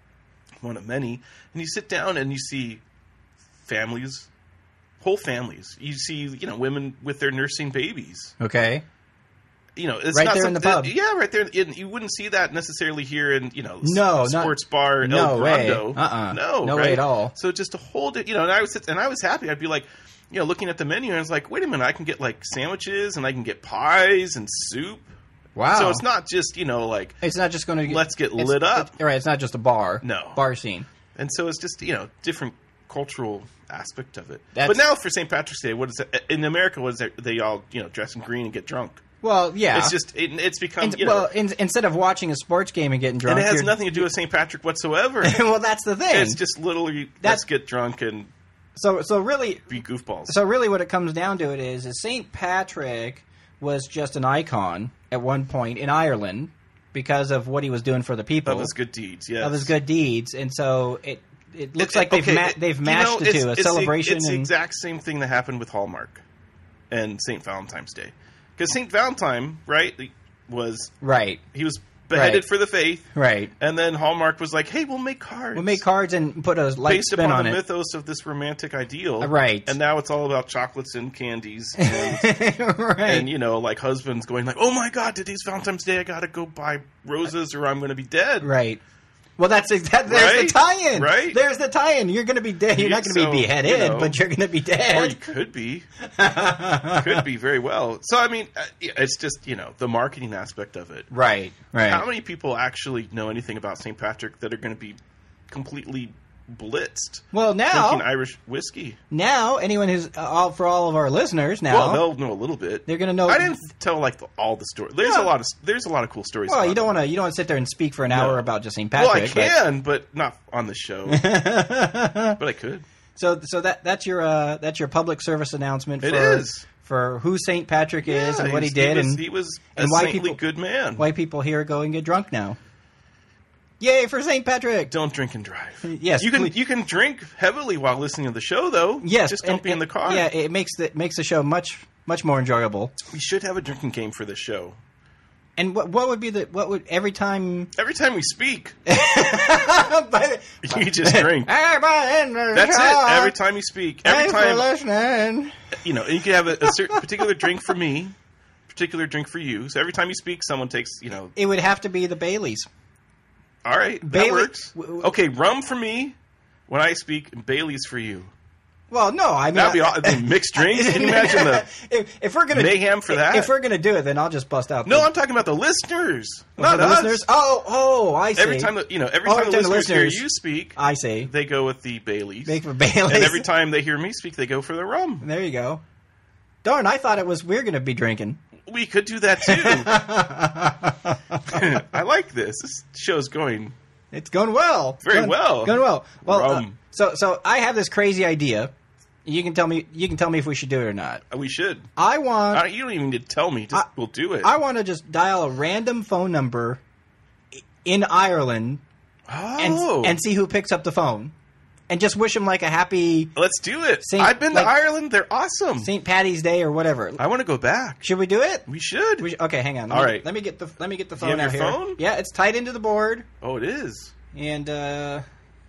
one of many, and you sit down and you see families, whole families. You see, you know, women with their nursing babies. Okay. You know, it's Right not there in the something- pub. Yeah, right there. In, you wouldn't see that necessarily here in you know No, s- not- sports bar no El way. Grando. Uh-uh. No, No right? way at all. So just to hold it, you know, and I was and I was happy. I'd be like, you know, looking at the menu and I was like, wait a minute, I can get like sandwiches and I can get pies and soup. Wow. So it's not just you know like. It's not just going to Let's get lit up. right. It's not just a bar. No. Bar scene. And so it's just, you know, different cultural aspect of it. That's- but now for Saint Patrick's Day, what is it? In America, what is it? They all, you know, dress in green and get drunk. Well, yeah. It's just, it, it's become, And- you know, well, in, instead of watching a sports game and getting and drunk, it has you're- nothing to do with Saint Patrick whatsoever. well, that's the thing. It's just literally, let's That's- get drunk and so, so really, be goofballs. so really, what it comes down to it is, is Saint Patrick was just an icon at one point in Ireland because of what he was doing for the people, of his good deeds, yes. of his good deeds, and so it it looks It- like they've okay, ma- it- they've you matched know, the it's- two, a it's the- celebration It's the and exact same thing that happened with Hallmark and Saint Valentine's Day. Because Saint Valentine, right, was, right, he was beheaded Right. for the faith. right. And then Hallmark was like, "Hey, we'll make cards. We'll make cards and put a light based spin upon on the it." mythos of this romantic ideal, Uh, right. And now it's all about chocolates and candies, and, right. and you know, like husbands going like, "Oh my God, today's Valentine's Day. I gotta go buy roses, or I'm going to be dead." Right. Well, that's that, there's Right? the tie-in. Right? There's the tie-in. You're going to be dead. You're not going to So, be beheaded, you know, but you're going to be Or you dead. could be, could be very well. So I mean, uh, yeah, it's just you know the marketing aspect of it. Right. Right. How many people actually know anything about Saint Patrick that are going to be completely blitzed well, now, drinking Irish whiskey? now anyone who's uh, all for all of our listeners now, Well, they'll know a little bit. they're going to know. I didn't tell like the, all the stories. There's Well- a lot of there's a lot of cool stories. Well, about you don't them. want to you don't want to sit there and speak for an hour No. about just Saint Well, Patrick. I can, but, not on the show. but- but I could. so so that that's your uh, that's your public service announcement. For, It is. for who Saint Patrick is Yeah, and what he was- did, was, and he was and a why saintly people- good man. why people here go and get drunk now. Yay for Saint Patrick! Don't drink and drive. Yes, you can please. you can drink heavily while listening to the show, though. Yes, just don't and- be in the and- car. Yeah, it makes the makes the show much much more enjoyable. We should have a drinking game for this show. And what what would be the what would every time? Every time we speak, By you just drink. the, That's it. Every time you speak, every Thanks for time listening. you know, and you can have a, a certain particular drink for me, particular drink for you. So every time you speak, someone takes, you know, It would have to be the Baileys. all right, that Bailey- works. w- w- Okay, rum for me when I speak, and Bailey's for you. Well, no, I mean That'd be I- all, the mixed drinks. Can you imagine the? if, if we're gonna mayhem for that? If we're gonna do it, then I'll just bust out. No, the, I'm talking about the listeners, for not the us. listeners. Oh, oh, I see. Every time that you know, every Oh, time the every time the listeners hear listeners- you speak, I see. they go with the Baileys. Make for Baileys. And every time they hear me speak, they go for the rum. There you go. Darn, I thought it was we're gonna be drinking. We could do that too. I like this. This show's going. It's going well. Very Going- well. Going well. Well, uh, Rum. so so I have this crazy idea. You can tell me. You can tell me if we should do it or not. We should. I want. Uh, you don't even need to tell me. Just I- we'll do it. I want to just dial a random phone number i- in Ireland and oh, and see who picks up the phone, and just wish them like a happy let's do it. Saint- I've been like- to Ireland. They're awesome. Saint Patty's Day or whatever. I want to go back. Should we do it? We should. We sh- okay, hang on. Let All me, right. Let me get the let me get the you phone have out your here. phone? Yeah, it's tied into the board. Oh, it is. And uh,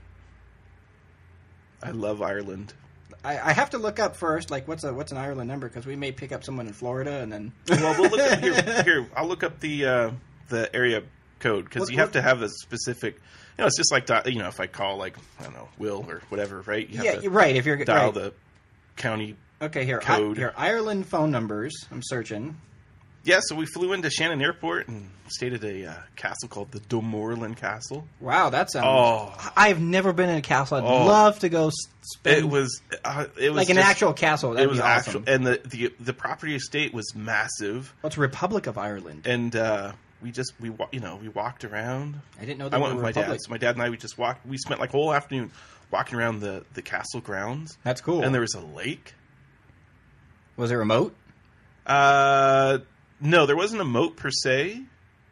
I love Ireland. I, I have to look up first, like what's a what's an Ireland number, because we may pick up someone in Florida and then. Well, we'll look up here. Here, I'll look up the uh, the area code because What- you have what- to have a specific. You know, it's just like di- you know, if I call like I don't know Will or whatever, right? You have Yeah, to you're right. If you're dial right. the county. Okay, here, code. I, here, Ireland phone numbers. I'm searching. Yeah, so we flew into Shannon Airport and stayed at a uh, castle called the Dunmorland Castle. Wow, that sounds. Oh. I've never been in a castle. I'd Oh. love to go s- spend. It was uh, it was like an just- actual castle. That'd It was be awesome. actual, and the, the the property estate was massive. What's Republic of Ireland? And uh, we just we wa- you know we walked around. I didn't know I there went were with my Republic. dad. So my dad and I we just walked. We spent like a whole afternoon walking around the the castle grounds. That's cool. And there was a lake. Was it remote? Uh, no, there wasn't a moat per se,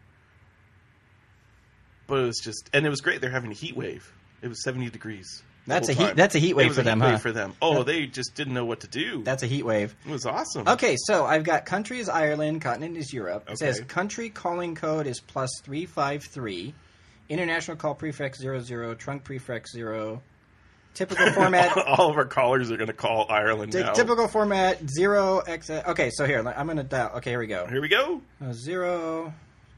but it was just, and it was great. They're having a heat wave. It was seventy degrees. the That's a whole heat. time. That's a heat It wave was for a them, heat huh? wave for them. Oh, they just didn't know what to do. That's a heat wave. It was awesome. Okay, so I've got country is Ireland, continent is Europe. It Okay. says country calling code is plus three five three, international call prefix zero zero, trunk prefix zero, typical format. All of our callers are going to call Ireland T- now. typical format zero x. Okay, so here I'm gonna dial. Okay, here we go. Here we go. Uh, zero.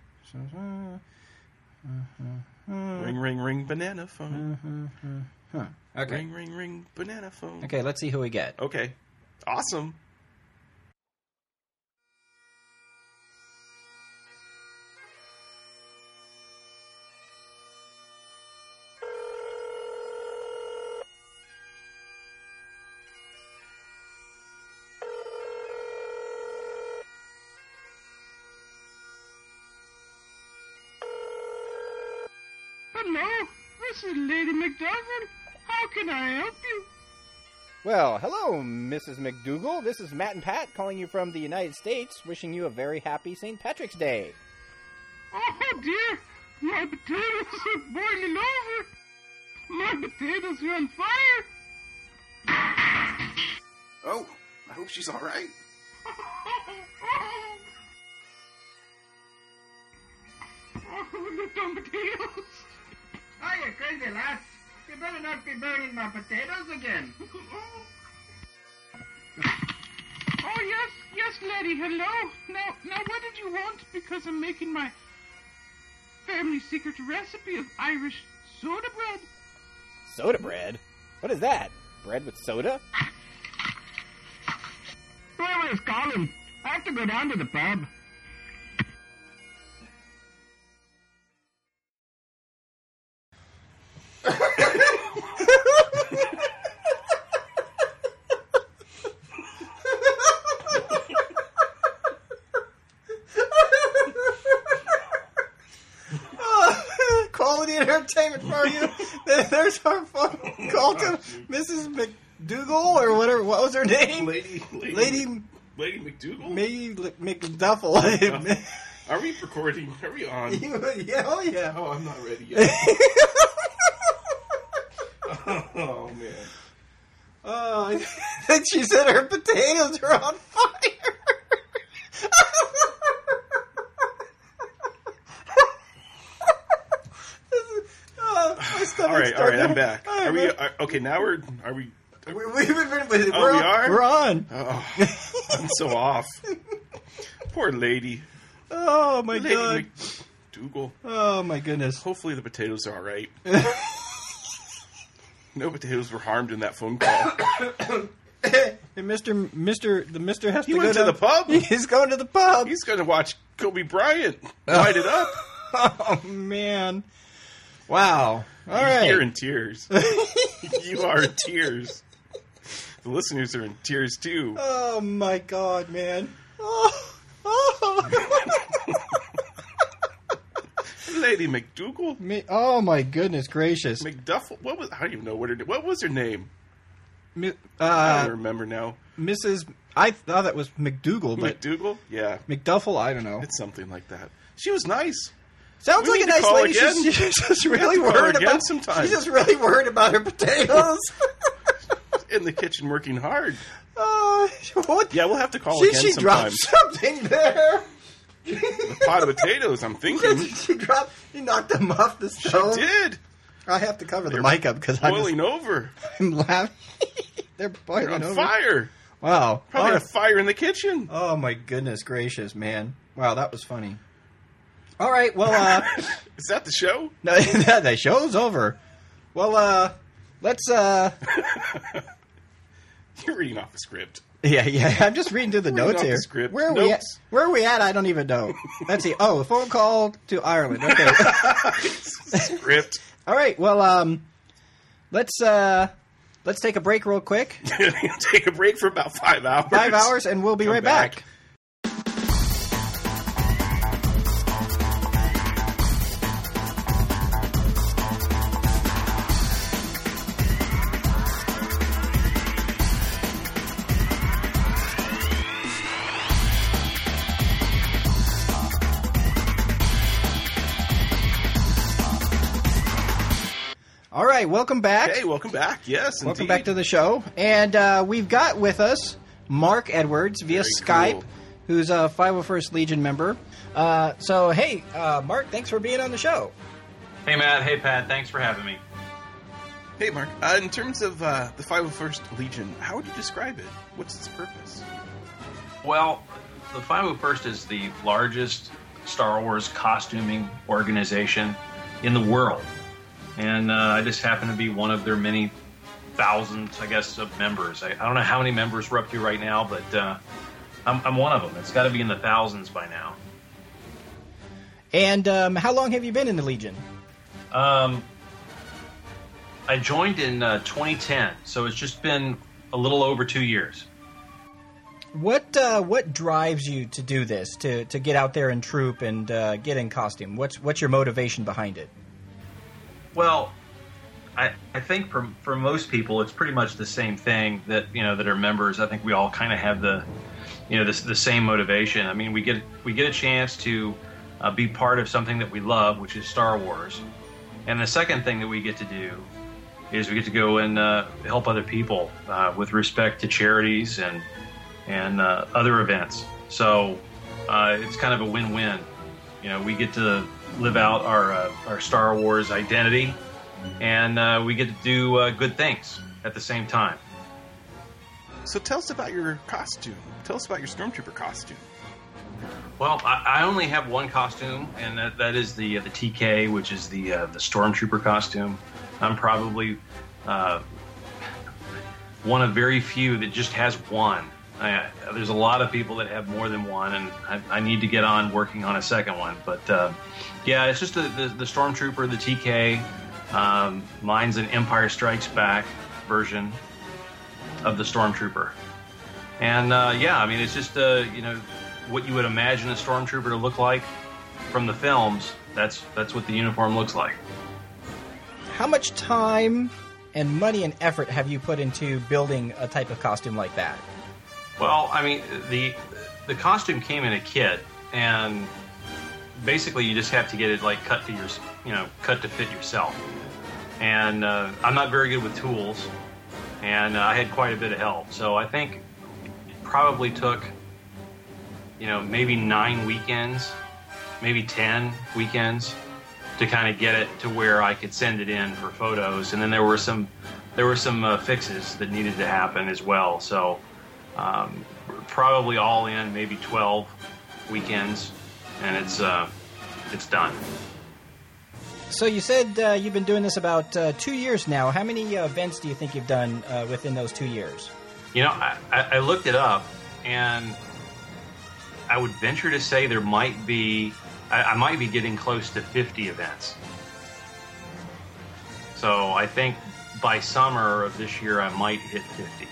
Ring, ring, ring, banana phone. Huh. Okay. Ring, ring, ring, banana phone. Okay, let's see who we get. Okay. Awesome. Hello, this is Lady McDougal. How can I help you? Well, hello, Missus McDougal. This is Matt and Pat calling you from the United States, wishing you a very happy Saint Patrick's Day. Oh dear, my potatoes are boiling over. My potatoes are on fire. Oh, I hope she's all right. Oh, the dumb potatoes. Oh, you crazy lass. You better not be burning my potatoes again. Oh, yes, yes, lady, hello. Now, now, what did you want? Because I'm making my family secret recipe of Irish soda bread. Soda bread? What is that? Bread with soda? Whoever is calling, I have to go down to the pub. Quality entertainment for you. There's our phone call to Missus McDougal or whatever. What was her name? Lady, lady, Lady Lady McDougal? May McDuffle. Are we recording? Are we on? Yeah, oh yeah. Oh, I'm not ready yet. Oh, man. Oh, I think she said her potatoes are on fire. Oh, my stomach's All right, all right, starting- I'm back. All right, Are we, man. are, okay, now we're, are we, We, we've been, we're, Oh, we on, are? We're on. oh, I'm so off. Poor lady. Oh my Lady god. McDougal. Oh my goodness. Hopefully the potatoes are all right. No potatoes were harmed in that phone call. And Mister Mister the Mister has He to went go to down- the pub. He's going to the pub. He's going to watch Kobe Bryant light it up. Oh man. Wow. All right. You're in tears. You are in tears. The listeners are in tears too. Oh my god, man. Oh. Oh. Lady McDougal? Me, oh my goodness gracious. McDuffle? What was? I don't even know what her. What was her name? Mi- I uh, don't remember now. Missus I thought that was McDougal, but McDougal? Yeah, McDuffle, I don't know. it's something like that. She was nice. Sounds we like need a to nice call lady. again. She's, she's just We have really to call her worried again about. sometime. She's just really worried about her potatoes. In the kitchen working hard. Oh, what? Yeah, we'll have to call She, again she sometime. dropped something there. A pot of potatoes, I'm thinking. she dropped. She knocked them off the She stove. did. I have to cover the They're mic up because I'm, boiling just- over. I'm laughing. They're boiling They're on over. fire. Wow. Probably oh, a fire in the kitchen. oh my goodness gracious, man! Wow, that was funny. All right, well, uh, Is that the show? no, the show's over. Well, uh, let's. Uh, You're reading off a script. yeah, yeah. I'm just reading through the Reading notes off the here. script. Where are we at? Notes. Where are we at? I don't even know. Let's see. Oh, phone call to Ireland. Okay. Script. All right. Well, um, let's uh, let's take a break real quick. Take a break for about five hours. Five hours, and we'll be Come right back. back. All right, welcome back. Hey, welcome back. Yes, Welcome indeed. back to the show. And uh, we've got with us Mark Edwards via Very Skype, cool. who's a five oh first Legion member. Uh, so, hey, uh, Mark, thanks for being on the show. Hey, Matt. Hey, Pat. Thanks for having me. Hey, Mark. Uh, in terms of uh, the five oh first Legion, how would you describe it? What's its purpose? Well, the five oh first is the largest Star Wars costuming organization in the world. And uh, I just happen to be one of their many thousands, I guess, of members. I, I don't know how many members we're up to right now, but uh, I'm, I'm one of them. It's got to be in the thousands by now. And um, how long have you been in the Legion? Um, I joined in uh, twenty ten, so it's just been a little over two years. What uh, what drives you to do this, to, to get out there and troop and uh, get in costume? What's what's your motivation behind it? Well, I, I think for for most people, it's pretty much the same thing that you know that are members. I think we all kind of have the, you know, the, the same motivation. I mean, we get we get a chance to uh, be part of something that we love, which is Star Wars, and the second thing that we get to do is we get to go and uh, help other people uh, with respect to charities and and uh, other events. So uh, it's kind of a win-win. You know, we get to live out our uh, our Star Wars identity, and uh, we get to do uh, good things at the same time. So tell us about your costume. Tell us about your Stormtrooper costume. Well, I, I only have one costume, and that, that is the the T K, which is the uh, the Stormtrooper costume. I'm probably uh, one of very few that just has one. I, there's a lot of people that have more than one, and I, I need to get on working on a second one. But uh, yeah, it's just the, the, the Stormtrooper, the T K. Um, mine's an Empire Strikes Back version of the Stormtrooper. And uh, yeah, I mean, it's just uh, you know what you would imagine a Stormtrooper to look like from the films. That's that's what the uniform looks like. How much time and money and effort have you put into building a type of costume like that? Well, I mean, the the costume came in a kit, and basically you just have to get it like cut to your, you know, cut to fit yourself. And uh, I'm not very good with tools, and uh, I had quite a bit of help. So I think it probably took, you know, maybe nine weekends, maybe ten weekends to kind of get it to where I could send it in for photos. And then there were some there were some uh, fixes that needed to happen as well. So. Um, probably all in maybe twelve weekends, and it's uh, it's done. So you said uh, you've been doing this about uh, two years now. How many uh, events do you think you've done uh, within those two years? You know, I, I looked it up, and I would venture to say there might be I, I might be getting close to fifty events. So I think by summer of this year I might hit fifty.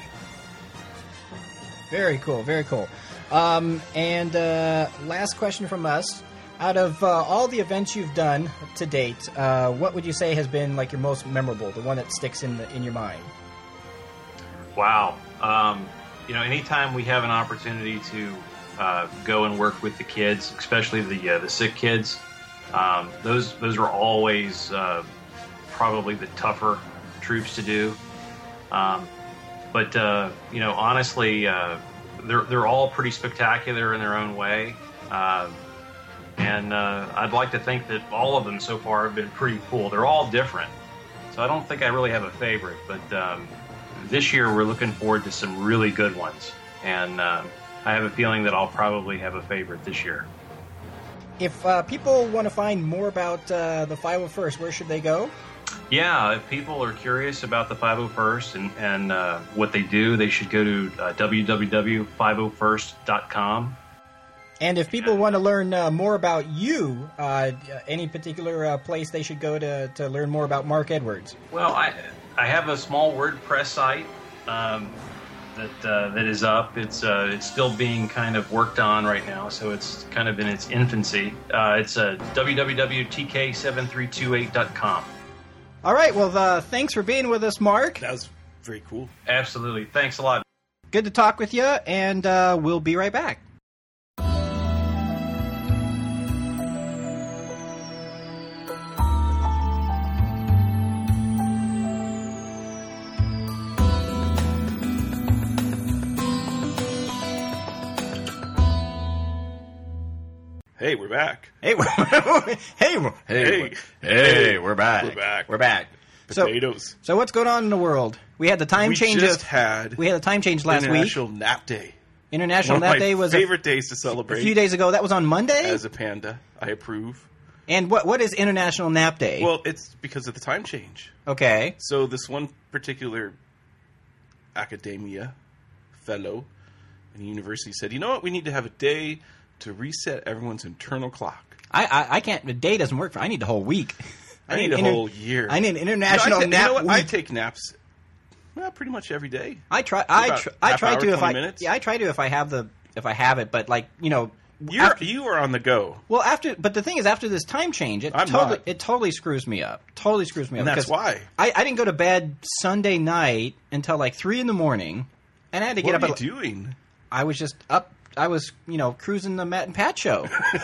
Very cool, very cool. Um, and uh, last question from us. Out of uh, all the events you've done to date, uh, what would you say has been like your most memorable, the one that sticks in the, in your mind? Wow. Um, you know, anytime we have an opportunity to uh, go and work with the kids, especially the uh, the sick kids, um, those those are always uh, probably the tougher troops to do. Um, But uh, you know, honestly, uh, they're they're all pretty spectacular in their own way, uh, and uh, I'd like to think that all of them so far have been pretty cool. They're all different, So I don't think I really have a favorite, but um, this year we're looking forward to some really good ones. And um, I have a feeling that I'll probably have a favorite this year. If uh, people want to find more about uh, the five oh first, where should they go? Yeah, if people are curious about the five oh first and, and uh, what they do, they should go to uh, w w w dot five oh first dot com. And if people want to learn uh, more about you, uh, any particular uh, place they should go to, to learn more about Mark Edwards? Well, I I have a small WordPress site um, that uh, that is up. It's uh, it's still being kind of worked on right now, so it's kind of in its infancy. Uh, it's uh, w w w dot t k seven three two eight dot com. All right. Well, uh, thanks for being with us, Mark. That was very cool. Absolutely. Thanks a lot. Good to talk with you, and uh, we'll be right back. Hey, we're back. Hey, we're, hey, we're, Hey, hey, we're back. We're back. We're back. Potatoes. So, so what's going on in the world? We had the time we change. just of, had we had a time change last International week. Nap Day. International One of Nap my Day was favorite a, days to celebrate. a few days ago. That was on Monday. As a panda, I approve. And what what is International Nap Day? Well, it's because of the time change. Okay. So this one particular academia fellow in the university said, you know what, we need to have a day to reset everyone's internal clock. I, I, I can't. The day doesn't work for. I need the whole week. I, I need, need a inter, whole year. I need an international you know, I, nap you know what? week. I take naps, well, pretty much every day. I try. I tr- I try hour, to if I. Minutes. Yeah, I try to if I have the if I have it. But like you know, you're after, you are on the go. Well, after but the thing is, after this time change, it I'm totally not. it totally screws me up. Totally screws me And up. that's why I, I didn't go to bed Sunday night until like three in the morning, and I had to get what up. What are you at, doing? I was just up. I was, you know, cruising the Matt and Pat show.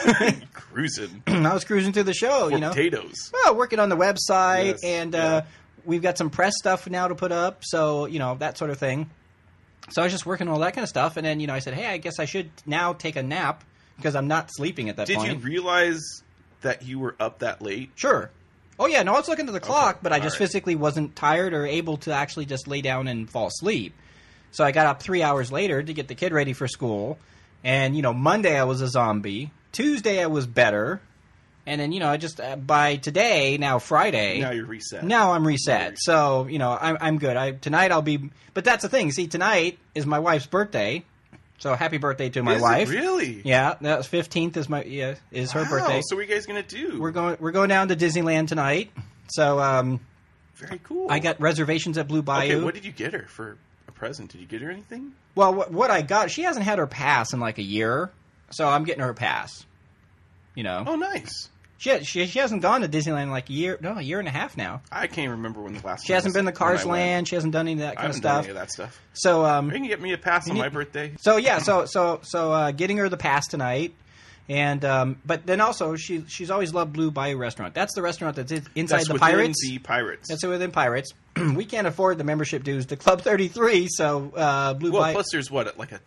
Cruising. I was cruising through the show, For you know. Potatoes. Well, working on the website, Yes, and yeah. uh, we've got some press stuff now to put up, so, you know, that sort of thing. So I was just working on all that kind of stuff, and then, you know, I said, hey, I guess I should now take a nap, because I'm not sleeping at that Did point. you realize that you were up that late? Sure. Oh, yeah, no, I was looking at the clock, Okay, but I all just right. physically wasn't tired or able to actually just lay down and fall asleep. So I got up three hours later to get the kid ready for school. And, you know, Monday I was a zombie. Tuesday I was better. And then, you know, I just, uh, by today, now Friday. Now you're reset. Now I'm reset. So, you know, I'm, I'm good. I Tonight I'll be, but that's the thing. See, tonight is my wife's birthday. So happy birthday to my Is it wife. really? Yeah, that fifteenth is my, yeah, is her Wow, birthday. So what are you guys going to do? We're going, we're going down to Disneyland tonight. So, um, Very cool. I got reservations at Blue Bayou. Okay, what did you get her for a present? Did you get her anything? Well, what, what I got, she hasn't had her pass in like a year, so I'm getting her a pass. You know. Oh, nice. She, she she hasn't gone to Disneyland in like a year, no, a year and a half now. I can't remember when the last. She hasn't was been to when I Cars went. Land. She hasn't done any of that I kind of haven't done stuff. any of that stuff. So, um, you can get me a pass on you my need- birthday. So yeah, so so so uh, getting her the pass tonight, and um, but then also she she's always loved Blue Bayou Restaurant. That's the restaurant that's in- inside That's the within Pirates. the Pirates. That's within Pirates. We can't afford the membership dues to Club thirty-three, so uh, Blue well, Bayou. plus there's what like a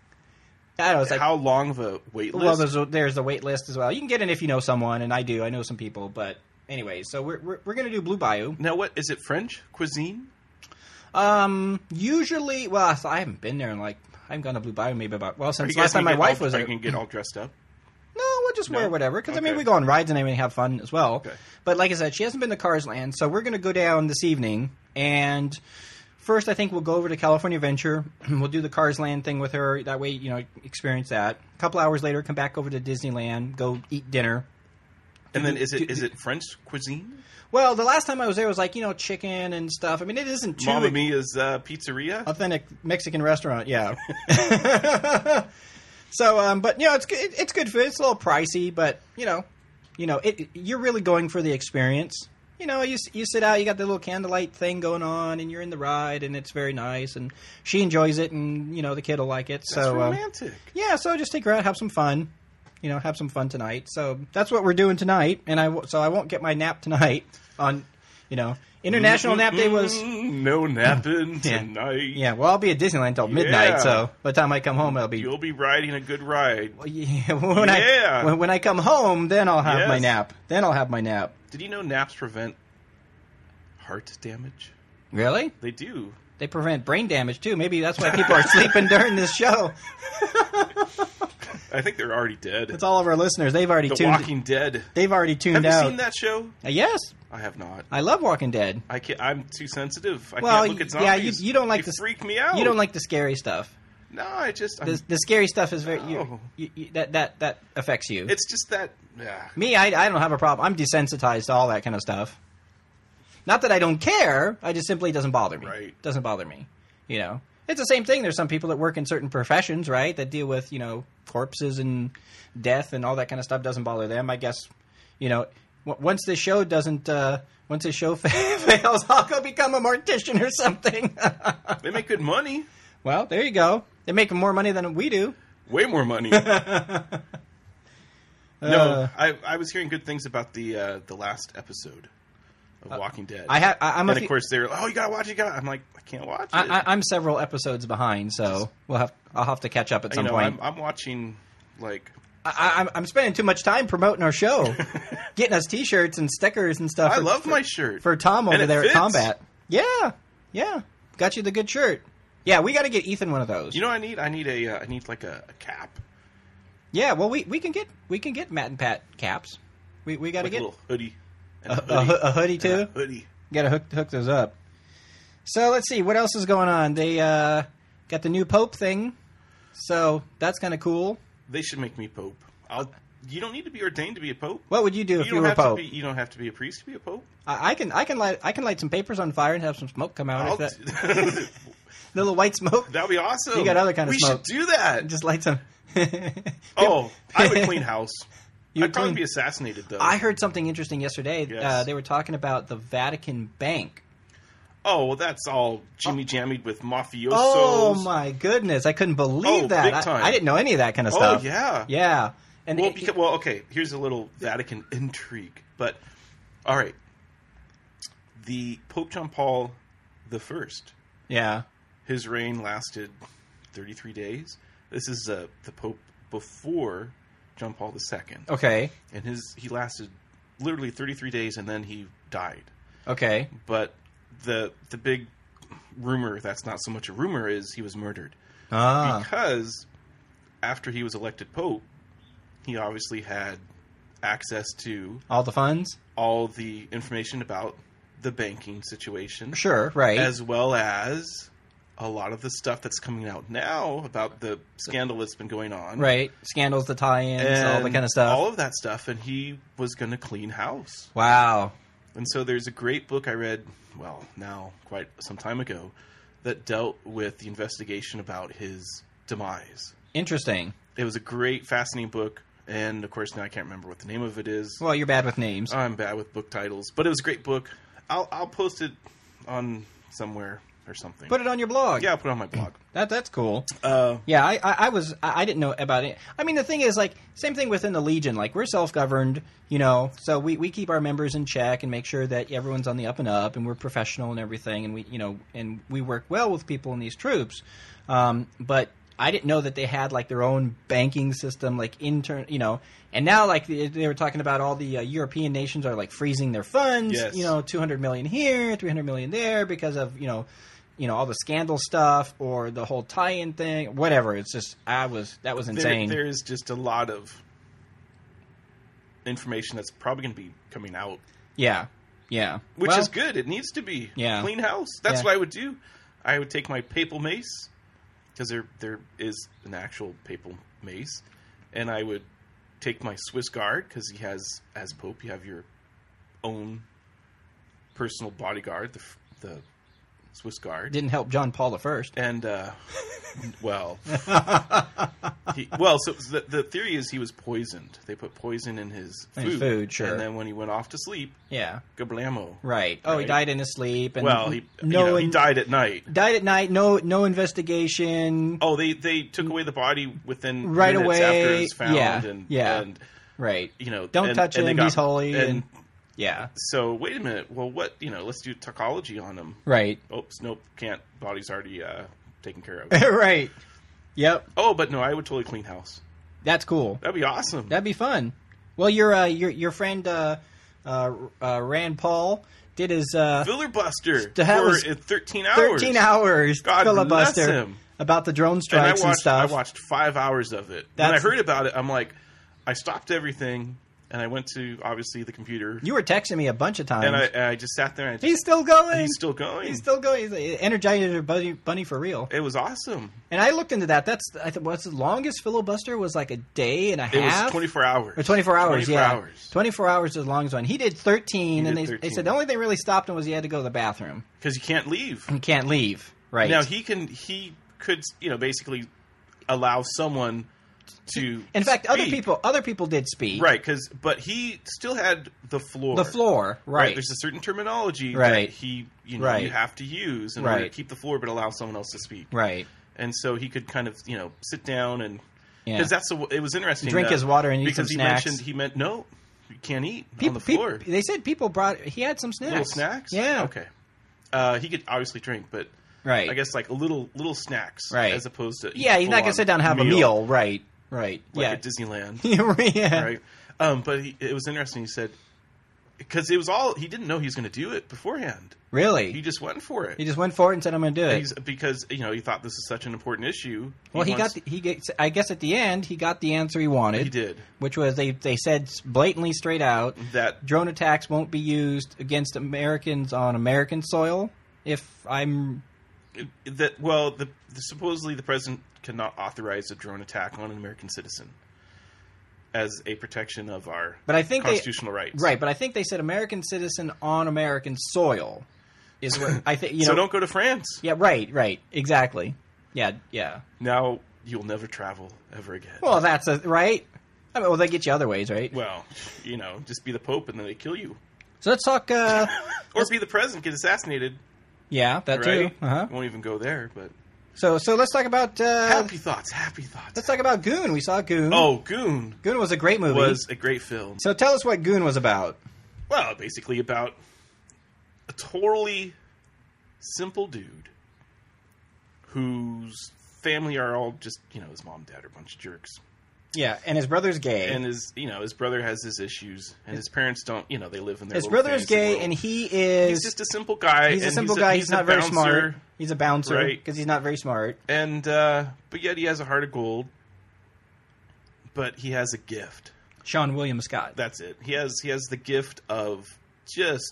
I don't know. It's like, how long of a wait list? well, there's a, there's a wait list as well. You can get in if you know someone, and I do. I know some people, but anyway, so we're we're, we're going to do Blue Bayou. Now, what is it? French cuisine? Um, usually, well, so I haven't been there in like I haven't gone to Blue Bayou maybe about well Are since you guys last time gonna my get wife all, was Are there. you gonna get all dressed up? No, we'll just wear No? whatever because I mean Okay. we go on rides and everything, have fun as well. Okay. But like I said, she hasn't been to Cars Land, so we're going to go down this evening and. First, I think we'll go over to California Adventure. We'll do the Cars Land thing with her. That way, you know, experience that. A couple hours later, come back over to Disneyland, go eat dinner. And then is it is it French cuisine? Well, the last time I was there was like, you know, chicken and stuff. I mean, it isn't too Mamma Mia's uh, Pizzeria? authentic Mexican restaurant, yeah. So, um, but, you know, it's good, it's good food. It's a little pricey, but, you know, you know, it, you're really going for the experience. You know, you you sit out, you got the little candlelight thing going on, and you're in the ride, and it's very nice, and she enjoys it, and, you know, the kid will like it. That's so, um, romantic. yeah, so just take her out, have some fun. You know, have some fun tonight. So that's what we're doing tonight, and I w- so I won't get my nap tonight on, you know, International Nap Day was... Mm, no napping Yeah. tonight. Yeah, well, I'll be at Disneyland until midnight, Yeah. so by the time I come home, I'll be... You'll be riding a good ride. Yeah, when Yeah. I when, when I come home, then I'll have my Yes. nap. Then I'll have my nap. Did you know naps prevent heart damage. Really? They do. They prevent brain damage, too. Maybe that's why people are sleeping during this show. I think they're already dead. It's all of our listeners. They've already The tuned Walking Dead. They've already tuned Have out. Have you seen that show? Uh, yes. I have not. I love Walking Dead. I can't, I'm too sensitive. I well, can't look at zombies. yeah, you, you don't like they the freak me out. You don't like the scary stuff. No, I just the, the scary stuff is very no. you, you, that that that affects you. It's just that. Yeah. Me, I I don't have a problem. I'm desensitized to all that kind of stuff. Not that I don't care. I just simply doesn't bother me. Right. Doesn't bother me. You know, it's the same thing. There's some people that work in certain professions, right, that deal with you know corpses and death and all that kind of stuff. Doesn't bother them. I guess. You know, w- once this show doesn't. Uh, once this show fails, I'll go become a mortician or something. They make good money. Well, there you go. They make more money than we do. Way more money. Uh, no, I I was hearing good things about the uh, the last episode of Walking Dead. I ha- I, I'm and a of course they're oh you gotta watch it. You gotta. I'm like I can't watch it. I, I, I'm several episodes behind, so we'll have I'll have to catch up at some you know, point. I'm, I'm watching like I, I'm I'm spending too much time promoting our show, getting us T-shirts and stickers and stuff. I for, love for, my shirt for Tom over and it there fits. at Combat. Yeah, yeah, got you the good shirt. Yeah, we got to get Ethan one of those. You know, what I need I need a uh, I need like a, a cap. Yeah, well, we, we can get we can get Matt and Pat caps. We we got to like get a little hoodie, and a, a, a, hoodie. a hoodie too. And a hoodie. Got to hook hook those up. So let's see what else is going on. They uh, got the new Pope thing, so that's kind of cool. They should make me Pope. I'll. You don't need to be ordained to be a pope. What would you do you if you don't were have Pope? To be, you don't have to be a priest to be a Pope. I, I can I can light I can light some papers on fire and have some smoke come out. I'll If that, little white smoke. That'd be awesome. You got other kind of we smoke. We should do that. Just light some. Oh, I would clean house. You I'd probably clean- be assassinated though. I heard something interesting yesterday. Yes. Uh, they were talking about the Vatican Bank. Oh, well, that's all jimmy jammied with mafiosos. Oh my goodness! I couldn't believe Oh, that. big I- time. I, didn't know any of that kind of Oh, stuff. yeah. yeah. And well, it- because, well, okay. Here's a little Vatican intrigue, but all right. The Pope John Paul the First. Yeah. His reign lasted thirty-three days. This is uh, the Pope before John Paul the Second. Okay. And his he lasted literally thirty-three days, and then he died. Okay. But the the big rumor that's not so much a rumor is he was murdered. Ah. Because after he was elected Pope, he obviously had access to All the funds. all the information about the banking situation. Sure. Right. As well as a lot of the stuff that's coming out now about the scandal that's been going on. Right. Scandals, the tie-ins, all the And kind of stuff. All of that stuff, and he was going to clean house. Wow. And so there's a great book I read, well, now quite some time ago, that dealt with the investigation about his demise. Interesting. It was a great, fascinating book, and of course now I can't remember what the name of it is. Well, you're bad with names. I'm bad with book titles, but it was a great book. I'll I'll post it on somewhere or something. Put it on your blog. Yeah, I'll put it on my blog. That that's cool. Uh, yeah, I, I I was I I didn't know about it. I mean, the thing is, like, same thing within the Legion. Like, we're self-governed, you know, so we, we keep our members in check and make sure that everyone's on the up and up, and we're professional and everything, and we you know and we work well with people in these troops. Um, but I didn't know that they had like their own banking system, like intern, you know. And now, like they, they were talking about, all the uh, European nations are like freezing their funds. Yes. You know, two hundred million here, three hundred million there, because of you know. You know, all the scandal stuff or the whole tie-in thing, whatever. It's just, I was, that was insane. There, there's just a lot of information that's probably going to be coming out. Yeah, yeah. Which Well, is good. It needs to be. Yeah. Clean house. That's Yeah. what I would do. I would take my papal mace, because there there is an actual papal mace, and I would take my Swiss Guard, because he has, as Pope, you have your own personal bodyguard, the the Swiss Guard. Didn't help John Paul the First. And, uh, well, he, well, so the, the theory is he was poisoned. They put poison in his In food. his food, sure. And then when he went off to sleep, Yeah. gablamo. Right. Oh, he Right? died in his sleep. And Well, he, no, you know, he in- died at night. died at night. No, no investigation. Oh, they, they took away the body within Right minutes away. after it was found. Yeah, And, yeah. and Right. you know, Don't and- touch and they him. got- He's holy. And, And, yeah. so wait a minute. Well, what you know? Let's do toxicology on him. Right. Oops, nope, can't. Body's already uh, taken care of. Right. Yep. Oh, but no, I would totally clean house. That's cool. That'd be awesome. That'd be fun. Well, your uh, your your friend uh, uh, uh, Rand Paul did his uh, filibuster that for was uh, thirteen hours. thirteen hours God filibuster bless him. about the drone strikes and, and, I watched, stuff. I watched five hours of it. That's- when I heard about it, I'm like, I stopped everything, and I went to, obviously, the computer. You were texting me a bunch of times. And I, and I just sat there. And I just, He's still going. He's still going. He's still going. He's an Energizer bunny, bunny for real. It was awesome. And I looked into that. That's I think what's the longest filibuster was like a day and a It half. was twenty-four hours. Or twenty-four hours. twenty-four yeah, hours. twenty-four hours is the longest one. He did thirteen, He and did they, they thirteen. said the only thing really stopped him was he had to go to the bathroom. Because you can't leave. He can't leave. Right Now he can. He could, you know, basically allow someone to. In fact, other speak. people other people did speak. Right, because but he still had the floor. The floor, right. There's a certain terminology Right. that he, you know, Right. you have to use in order to Right. keep the floor, but allow someone else to speak. Right. And so he could kind of, you know, sit down and Yeah. because that's the, it was interesting. Drink uh, his water and eat because some he snacks. mentioned he meant no, you can't eat People, on the floor. peop- they said people brought. He had some snacks. Little snacks. Yeah. Okay. Uh, he could obviously drink, but Right. I guess like a little little snacks, Right. as opposed to Yeah, he's not gonna full-on sit down and have a meal. Right. Right. like yeah. at Disneyland. yeah. Right. Um, but he, it was interesting. He said because it was all he didn't know he was going to do it beforehand. Really? He just went for it. He just went for it and said, "I'm going to do it." He's, because you know he thought this is such an important issue. Well, he wants- got the, he gets, I guess at the end he got the answer he wanted. He did. Which was they they said blatantly straight out that drone attacks won't be used against Americans on American soil. If I'm that well, the, the supposedly the president cannot authorize a drone attack on an American citizen as a protection of our but I think constitutional they, rights. Right, but I think they said American citizen on American soil is what I think. You so know, don't go to France. Yeah, right, right, exactly. Yeah, yeah. Now you'll never travel ever again. Well, that's a, right. I mean, well, they get you other ways, right? Well, you know, just be the Pope and then they kill you. So let's talk. Uh, or be the president, get assassinated. Yeah, that right? too. Uh-huh. Won't even go there, but So, so let's talk about uh, happy thoughts. Happy thoughts. Let's talk about Goon. We saw Goon. Oh, Goon. Goon was a great movie. Was a great film. So tell us what Goon was about. Well, basically about a totally simple dude whose family are all just, you know, his mom and dad are a bunch of jerks. Yeah, and his brother's gay. And his, you know, his brother has his issues, and his parents don't, you know, they live in their His little brother's fantasy gay, world. and he is. He's just a simple guy. He's a and simple he's guy. A, He's, he's not a very bouncer, smart. He's a bouncer right? because he's not very smart. And uh, but yet he has a heart of gold. But he has a gift. Sean William Scott. That's it. He has he has the gift of just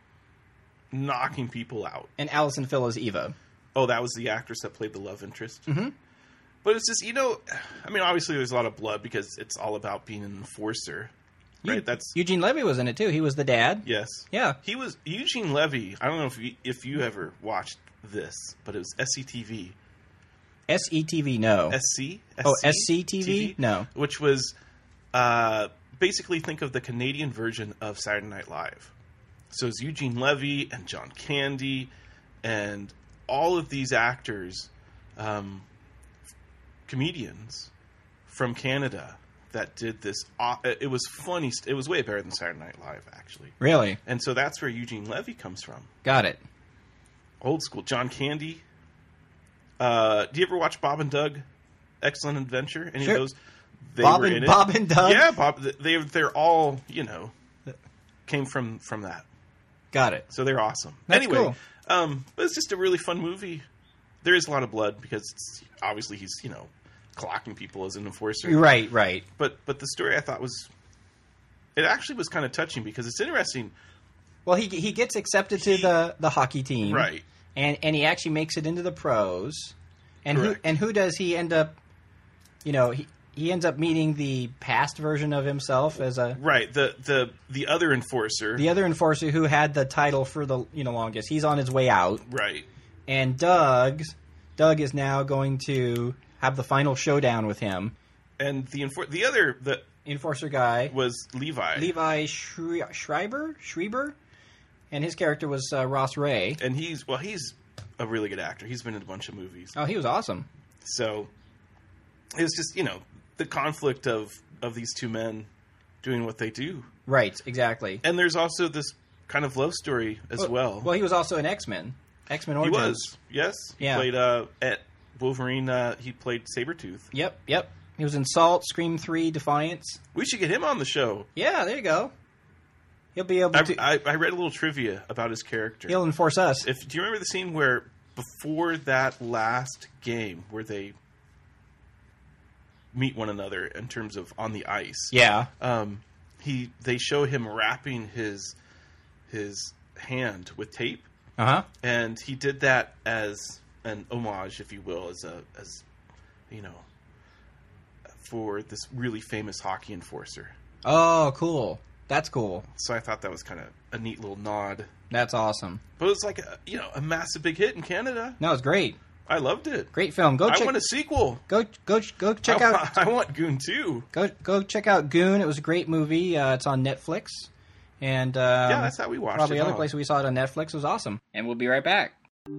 knocking people out. And Allison Fill is Eva. Oh, that was the actress that played the love interest. Mm-hmm. But it's just, you know, I mean, obviously there's a lot of blood because it's all about being an enforcer, right? Eu- That's Eugene Levy was in it too. He was the dad. yes, Yeah. He was Eugene Levy. I don't know if you, if you ever watched this, but it was S C T V. S E T V, no. S C? Oh, S C T V? No. Which was uh, basically think of the Canadian version of Saturday Night Live. So it's Eugene Levy and John Candy and all of these actors, um, comedians from Canada that did this. aw- It was funny. It was way better than Saturday Night Live, actually. Really? And so that's where Eugene Levy comes from. Got it. Old school. John Candy. Uh, do you ever watch Bob and Doug? Excellent Adventure? Any Sure. of those? They Bob were and- in it. Bob and Doug? Yeah, Bob. They they're all, you know, came from from that. Got it. So they're awesome. That's anyway, cool. um, but it's just a really fun movie. There is a lot of blood because it's, obviously he's, you know, clocking people as an enforcer. Right, right. But but the story I thought was, it actually was kind of touching because it's interesting. Well, he he gets accepted to the, the hockey team, Right. And and he actually makes it into the pros. And who Correct. and who does he end up? You know, he he ends up meeting the past version of himself as a Right. The the the other enforcer. the other enforcer who had the title for the you know longest. He's on his way out, Right. and Doug Doug is now going to have the final showdown with him. And the enfor- the other the Enforcer guy was Levi. Levi Schre- Schreiber Schreiber, and his character was uh, Ross Ray. And he's well, he's a really good actor. He's been in a bunch of movies. Oh, he was awesome. So it was just, you know, the conflict of, of these two men doing what they do. Right, exactly. And there's also this kind of love story as well. Well, he was also an X-Men. X-Men he Origins. was, yes. He Yeah. played uh, at Wolverine. Uh, he played Sabretooth. Yep, yep. He was in Salt, Scream three, Defiance. We should get him on the show. Yeah, there you go. He'll be able I, to. I, I read a little trivia about his character. He'll enforce us. If do you remember the scene where before that last game where they meet one another in terms of on the ice? Yeah. Um, he they show him wrapping his his hand with tape. Uh huh. And he did that as an homage, if you will, as a as you know, for this really famous hockey enforcer. Oh, cool. That's cool. So I thought that was kind of a neat little nod. That's awesome. But it was like a, you know, a massive big hit in Canada. No, it's great. I loved it. Great film. Go I check. want a sequel. Go go go check I, out. I want Goon two. Go go check out Goon. It was a great movie. Uh, it's on Netflix. And um, Yeah, that's how we watched probably it, the other huh? place we saw it on Netflix. It was awesome. And we'll be right back.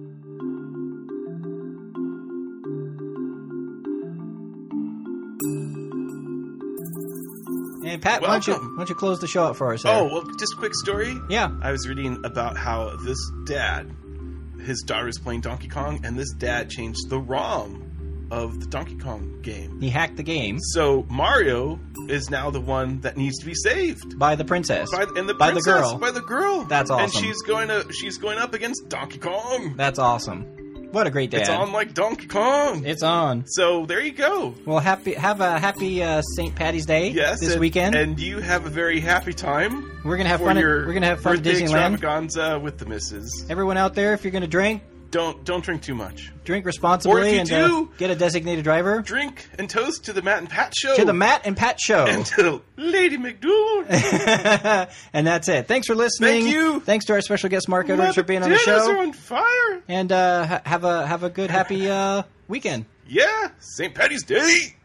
And Pat, why don't, you, Welcome. why don't you close the show up for us? there? Oh, well, just a quick story. Yeah. I was reading about how this dad, his daughter's playing Donkey Kong, and this dad changed the ROM of the Donkey Kong game. He hacked the game So Mario is now the one that needs to be saved. by the princess. By, and the By the princess, girl. By the girl. That's And awesome. she's going to she's going up against Donkey Kong. That's awesome. What a great dad. It's on like Donkey Kong. It's on. So there you go. Well, happy have a happy uh, Saint Patty's Day Yes, this and, weekend. and you have a very happy time. We're gonna have for fun at- Your we're gonna have fun at birthday Disneyland. extravaganza with the missus. Everyone out there, if you're going to drink, Don't don't drink too much. drink responsibly Or if you and do- uh, get a designated driver. Drink and toast to the Matt and Pat show. To the Matt and Pat Show. and to Lady McDougal. And that's it. Thanks for listening. Thank you. Thanks to our special guest Mark Edwards My for being on the potatoes show. are on fire. And uh, ha- have a have a good happy uh, weekend. Yeah, Saint Patty's Day.